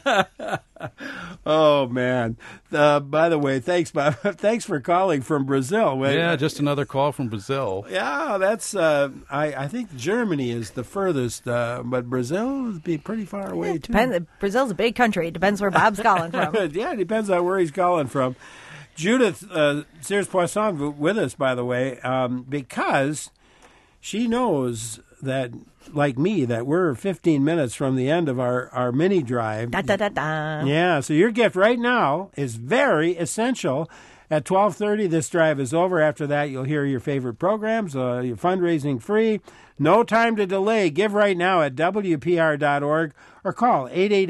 Oh, man. By the way, thanks, Bob. Thanks for calling from Brazil. Yeah, just another call from Brazil. Yeah, that's, I think Germany is the furthest, but Brazil would be pretty far away, too. Brazil's a big country. It depends where Bob's calling from. Yeah, it depends on where he's calling from. Judith Sears Poisson with us, by the way, because she knows that, like me, that we're 15 minutes from the end of our mini drive. Da, da, da, da. Yeah, so your gift right now is very essential. At 12:30, this drive is over. After that, you'll hear your favorite programs, your fundraising free. No time to delay. Give right now at WPR.org or call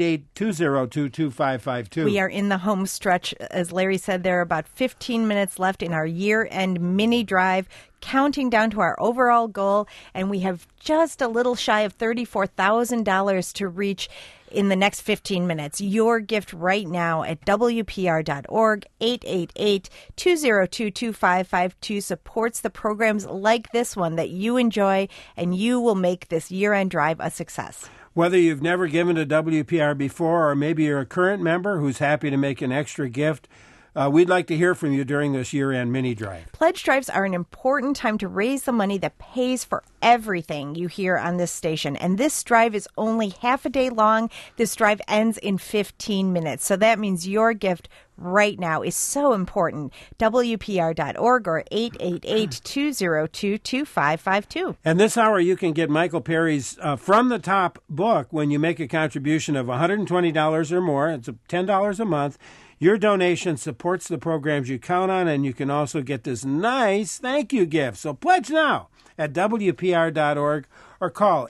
888-202-2552. We are in the home stretch. As Larry said, there are about 15 minutes left in our year-end mini drive, counting down to our overall goal, and we have just a little shy of $34,000 to reach in the next 15 minutes. Your gift right now at WPR.org, 888-202-2552 supports the programs like this one that you enjoy, and you will make this year-end drive a success. Whether you've never given to WPR before, or maybe you're a current member who's happy to make an extra gift, we'd like to hear from you during this year-end mini drive. Pledge drives are an important time to raise the money that pays for everything you hear on this station. And this drive is only half a day long. This drive ends in 15 minutes. So that means your gift right now is so important. WPR.org or 888-202-2552. And this hour you can get Michael Perry's From the Top book when you make a contribution of $120 or more. It's $10 a month. Your donation supports the programs you count on, and you can also get this nice thank you gift. So pledge now at WPR.org or call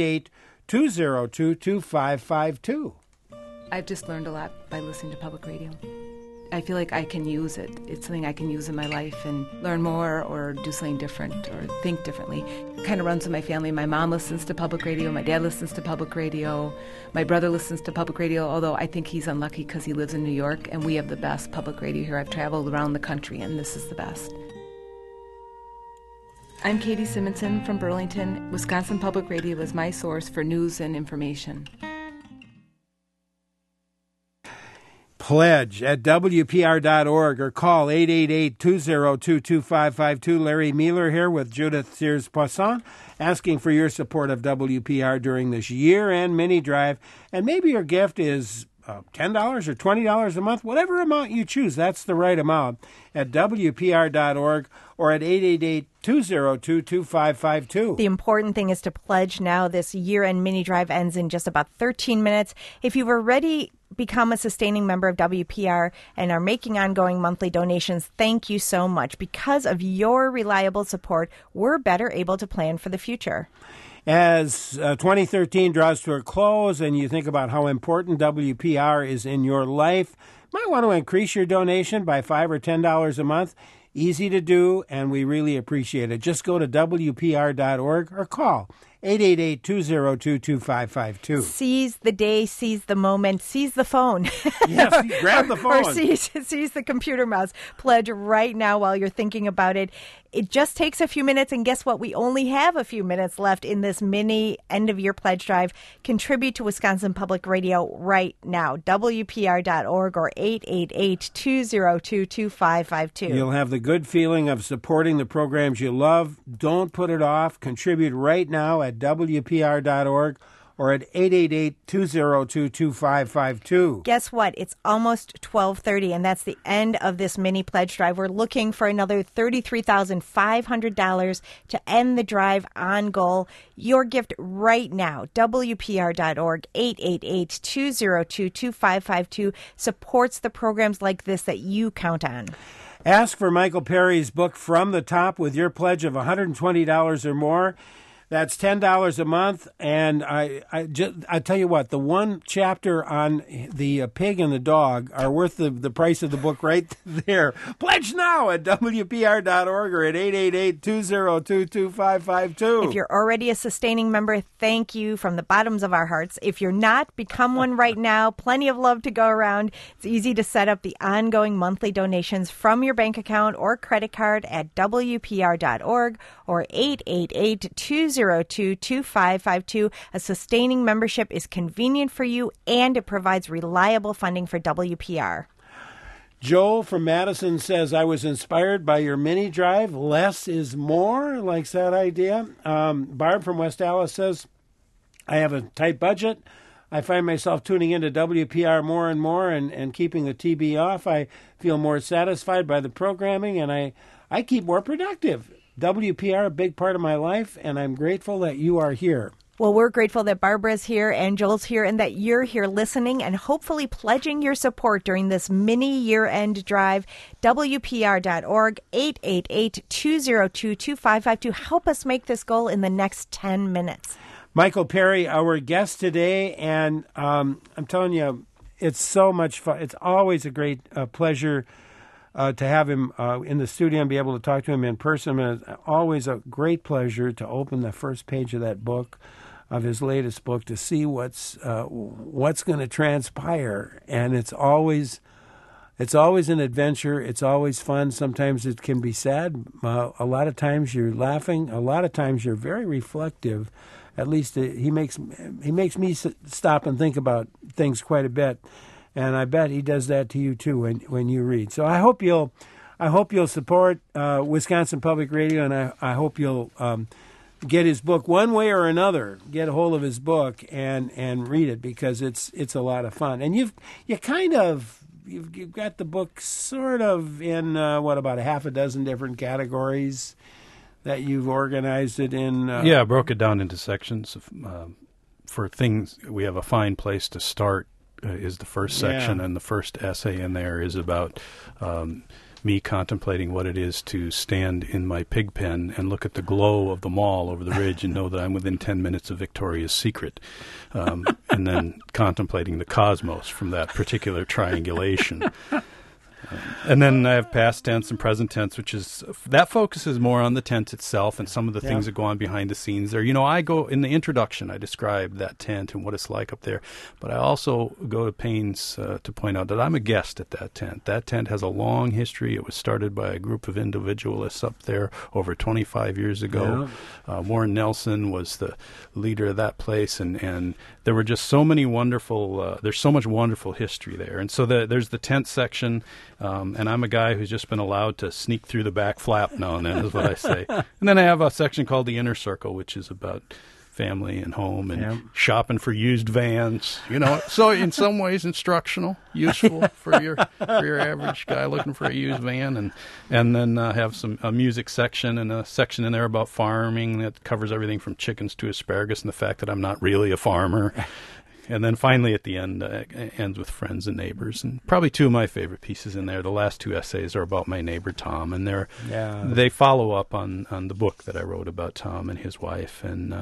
888-202-2552. I've just learned a lot by listening to public radio. I feel like I can use it. It's something I can use in my life and learn more or do something different or think differently. It kind of runs in my family. My mom listens to public radio. My dad listens to public radio. My brother listens to public radio, although I think he's unlucky because he lives in New York, and we have the best public radio here. I've traveled around the country, and this is the best. I'm Katie Simonson from Burlington. Wisconsin Public Radio is my source for news and information. Pledge at WPR.org or call 888-202-2552. Larry Mueller here with Judith Sears Poisson, asking for your support of WPR during this year-end mini drive. And maybe your gift is $10 or $20 a month, whatever amount you choose. That's the right amount at WPR.org or at 888-202-2552. The important thing is to pledge now. This year-end mini drive ends in just about 13 minutes. If you've already become a sustaining member of WPR and are making ongoing monthly donations, thank you so much. Because of your reliable support, we're better able to plan for the future. As 2013 draws to a close and you think about how important WPR is in your life, you might want to increase your donation by $5 or $10 a month. Easy to do, and we really appreciate it. Just go to WPR.org or call 888-202-2552. Seize the day, seize the moment, seize the phone. Yes, grab the phone. Or seize the computer mouse. Pledge right now while you're thinking about it. It just takes a few minutes, and guess what? We only have a few minutes left in this mini end-of-year pledge drive. Contribute to Wisconsin Public Radio right now. WPR.org or 888-202-2552. You'll have the good feeling of supporting the programs you love. Don't put it off. Contribute right now at WPR.org or at 888-202-2552. Guess what? It's almost 12:30, and that's the end of this mini pledge drive. We're looking for another $33,500 to end the drive on goal. Your gift right now, WPR.org, 888-202-2552, supports the programs like this that you count on. Ask for Michael Perry's book, From the Top, with your pledge of $120 or more. That's $10 a month, and I tell you what, the one chapter on the pig and the dog are worth the price of the book right there. Pledge now at WPR.org or at 888-202-2552. If you're already a sustaining member, thank you from the bottoms of our hearts. If you're not, become one right now. Plenty of love to go around. It's easy to set up the ongoing monthly donations from your bank account or credit card at WPR.org or 888-202-2552. A sustaining membership is convenient for you, and it provides reliable funding for WPR. Joel from Madison says, I was inspired by your mini drive. Less is more. Likes that idea. Barb from West Allis says, I have a tight budget. I find myself tuning into WPR more and more and keeping the TB off. I feel more satisfied by the programming, and I keep more productive. WPR, a big part of my life, and I'm grateful that you are here. Well, we're grateful that Barbara's here and Joel's here and that you're here listening and hopefully pledging your support during this mini year-end drive. WPR.org, 888-202-2552. Help us make this goal in the next 10 minutes. Michael Perry, our guest today, and I'm telling you, it's so much fun. It's always a great pleasure to have him in the studio and be able to talk to him in person. And it's always a great pleasure to open the first page of that book, of his latest book, to see what's going to transpire. And it's always an adventure. It's always fun. Sometimes it can be sad. A lot of times you're laughing. A lot of times you're very reflective. At least he makes me stop and think about things quite a bit. And I bet he does that to you too when you read. So I hope you'll support Wisconsin Public Radio, and I hope you'll get his book one way or another. Get a hold of his book and read it, because it's a lot of fun. And you've got the book sort of in about a half a dozen different categories that you've organized it in. I broke it down into sections for things. We have a fine place to start. Is the first section, and the first essay in there is about me contemplating what it is to stand in my pig pen and look at the glow of the mall over the ridge and know that I'm within 10 minutes of Victoria's Secret, and then contemplating the cosmos from that particular triangulation. And then I have past tense and present tense, which is that focuses more on the tent itself and some of the things that go on behind the scenes there. I go in the introduction, I describe that tent and what it's like up there, but I also go to pains to point out that I'm a guest at that tent. That tent has a long history. It was started by a group of individualists up there over 25 years ago. Warren Nelson was the leader of that place, and there were just so many wonderful, there's so much wonderful history there. And so there's the tent section, and I'm a guy who's just been allowed to sneak through the back flap now and then, is what I say. And then I have a section called the Inner Circle, which is about family and home and shopping for used vans. So in some ways instructional, useful for your average guy looking for a used van, and then have a music section and a section in there about farming that covers everything from chickens to asparagus and the fact that I'm not really a farmer. And then finally at the end, ends with friends and neighbors. And probably two of my favorite pieces in there, the last two essays, are about my neighbor Tom. And they follow up on the book that I wrote about Tom and his wife. And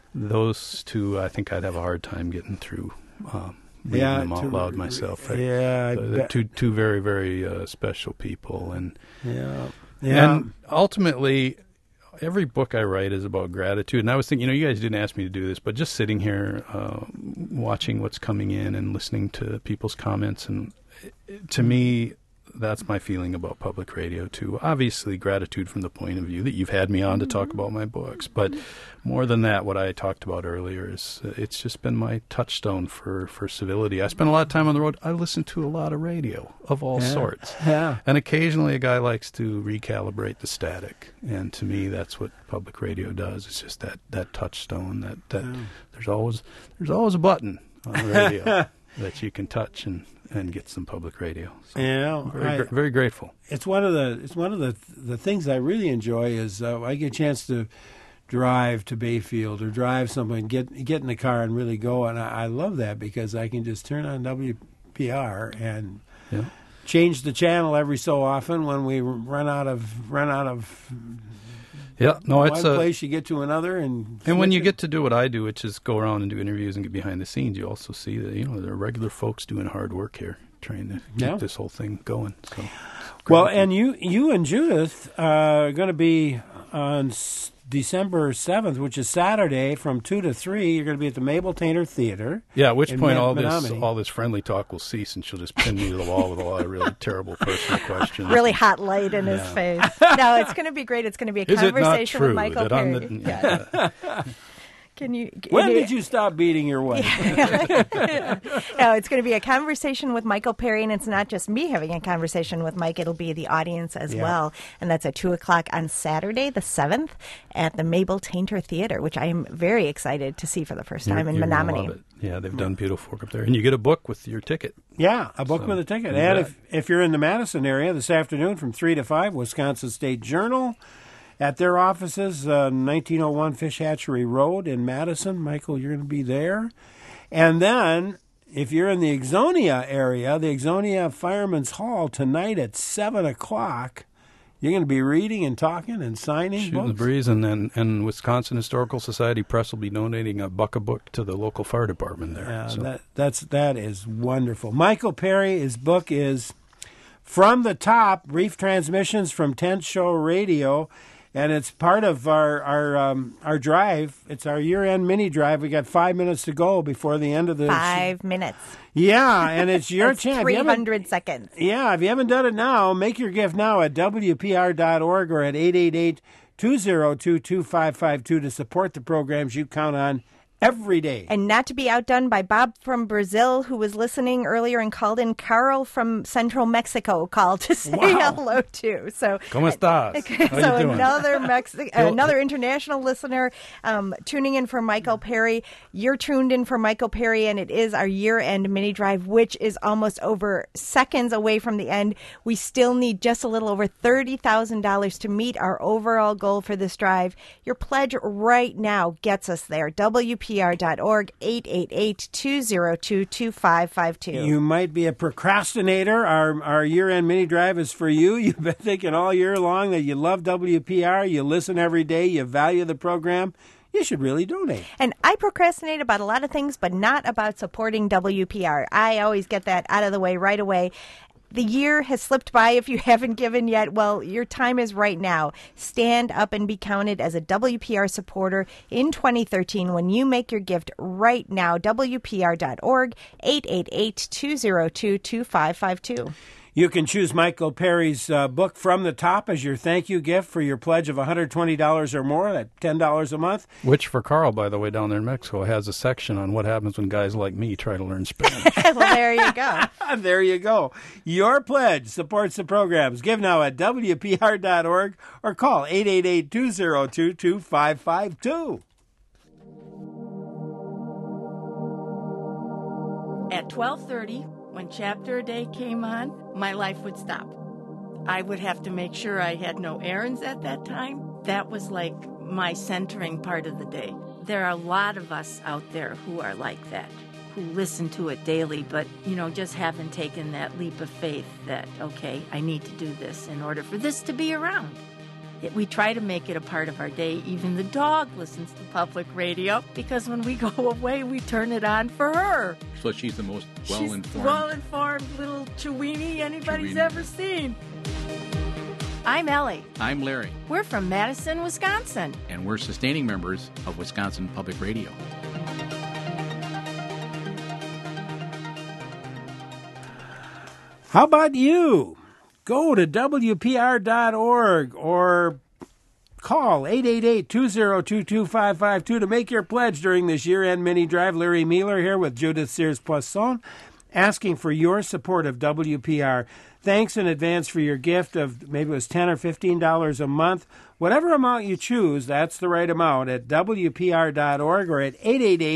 those two, I think I'd have a hard time getting through reading them out loud myself. They're two very, very special people, and and ultimately, every book I write is about gratitude. And I was thinking, you guys didn't ask me to do this, but just sitting here, watching what's coming in and listening to people's comments, and to me, that's my feeling about public radio, too. Obviously, gratitude from the point of view that you've had me on to talk about my books. But more than that, what I talked about earlier is it's just been my touchstone for civility. I spend a lot of time on the road. I listen to a lot of radio of all sorts. Yeah. And occasionally a guy likes to recalibrate the static. And to me, that's what public radio does. It's just that touchstone. That there's always a button on the radio that you can touch and get some public radio. So very grateful. It's one of the things I really enjoy is I get a chance to drive to Bayfield or drive somewhere and get in the car and really go, and I love that because I can just turn on WPR and change the channel every so often when we run out of one place, you get to another, and when you get to do what I do, which is go around and do interviews and get behind the scenes, you also see that there are regular folks doing hard work here, trying to keep this whole thing going. So, well, and you and Judith are going to be on December 7th, which is Saturday, from 2 to 3. You're going to be at the Mabel Tainter Theater. Yeah, at which point all this friendly talk will cease, and she'll just pin me to the wall with a lot of really terrible personal questions. Really hot light in his face. No, it's going to be great. It's going to be a conversation with Michael Perry. When did you stop beating your wife? No, it's going to be a conversation with Michael Perry, and it's not just me having a conversation with Mike. It'll be the audience as well. And that's at 2 o'clock on Saturday, the 7th, at the Mabel Tainter Theater, which I am very excited to see for the first time in Menominee. Love it. Yeah, they've done beautiful work up there. And you get a book with your ticket. Yeah, a book with a ticket. And if you're in the Madison area this afternoon from 3 to 5, Wisconsin State Journal, at their offices, 1901 Fish Hatchery Road in Madison. Michael, you're going to be there. And then, if you're in the Ixonia area, the Ixonia Fireman's Hall tonight at 7 o'clock, you're going to be reading and talking and signing Shooting books. the breeze, and Wisconsin Historical Society Press will be donating a book to the local fire department there. Yeah, that is wonderful. Michael Perry, his book is From the Top, Brief Transmissions from Tent Show Radio. And it's part of our drive. It's our year-end mini drive. We got 5 minutes to go before the end of the 5 minutes. Yeah, and it's your chance. 300 seconds. Yeah, if you haven't done it now, make your gift now at WPR.org or at 888-202-2552 to support the programs you count on every day. And not to be outdone by Bob from Brazil, who was listening earlier and called in. Carl from Central Mexico called to say hello too. So, ¿Cómo estás? So another international listener tuning in for Michael Perry. You're tuned in for Michael Perry, and it is our year-end mini drive, which is almost over seconds away from the end. We still need just a little over $30,000 to meet our overall goal for this drive. Your pledge right now gets us there. WPR.org, 888-202-2552. You might be a procrastinator. Our year-end mini drive is for you. You've been thinking all year long that you love WPR, you listen every day, you value the program. You should really donate. And I procrastinate about a lot of things, but not about supporting WPR. I always get that out of the way right away. The year has slipped by. If you haven't given yet, well, your time is right now. Stand up and be counted as a WPR supporter in 2013 when you make your gift right now. WPR.org, 888-202-2552. You can choose Michael Perry's book From the Top as your thank you gift for your pledge of $120 or more, at $10 a month. Which for Carl, by the way, down there in Mexico, has a section on what happens when guys like me try to learn Spanish. Well, there you go. There you go. Your pledge supports the programs. Give now at WPR.org or call 888-202-2552. At 12:30, when chapter a day came on, my life would stop. I would have to make sure I had no errands at that time. That was like my centering part of the day. There are a lot of us out there who are like that, who listen to it daily, but, just haven't taken that leap of faith that, okay, I need to do this in order for this to be around. We try to make it a part of our day. Even the dog listens to public radio because when we go away, we turn it on for her. So she's the most well-informed. She's well-informed little Chiweenie anybody's ever seen. I'm Ellie. I'm Larry. We're from Madison, Wisconsin. And we're sustaining members of Wisconsin Public Radio. How about you? Go to WPR.org or call 888-202-2552 to make your pledge during this year-end mini drive. Larry Mueller here with Judith Sears-Poisson, asking for your support of WPR. Thanks in advance for your gift of maybe it was $10 or $15 a month. Whatever amount you choose, that's the right amount at WPR.org or at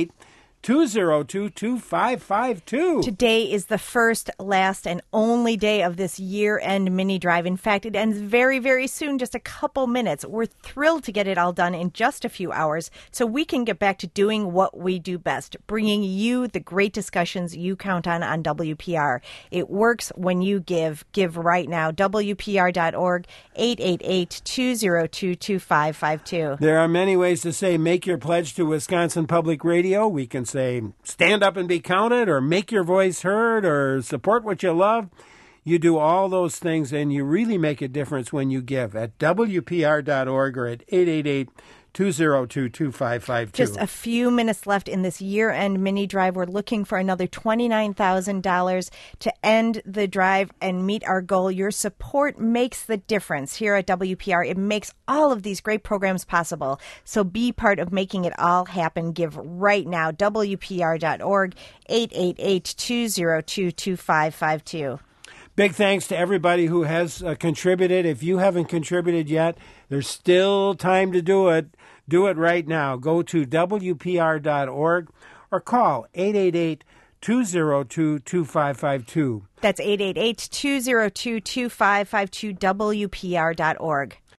888-202-2552. Today is the first, last, and only day of this year-end mini drive. In fact, it ends very, very soon, just a couple minutes. We're thrilled to get it all done in just a few hours so we can get back to doing what we do best, bringing you the great discussions you count on WPR. It works when you give. Give right now. WPR.org, 888-202-2552. There are many ways to say make your pledge to Wisconsin Public Radio. We can say stand up and be counted, or make your voice heard, or support what you love. You do all those things, and you really make a difference when you give at WPR.org or at 888-202-2552. Just a few minutes left in this year-end mini drive. We're looking for another $29,000 to end the drive and meet our goal. Your support makes the difference here at WPR. It makes all of these great programs possible. So be part of making it all happen. Give right now. WPR.org, 888-202-2552. Big thanks to everybody who has contributed. If you haven't contributed yet, there's still time to do it. Do it right now. Go to WPR.org or call 888-202-2552. That's 888-202-2552, WPR.org.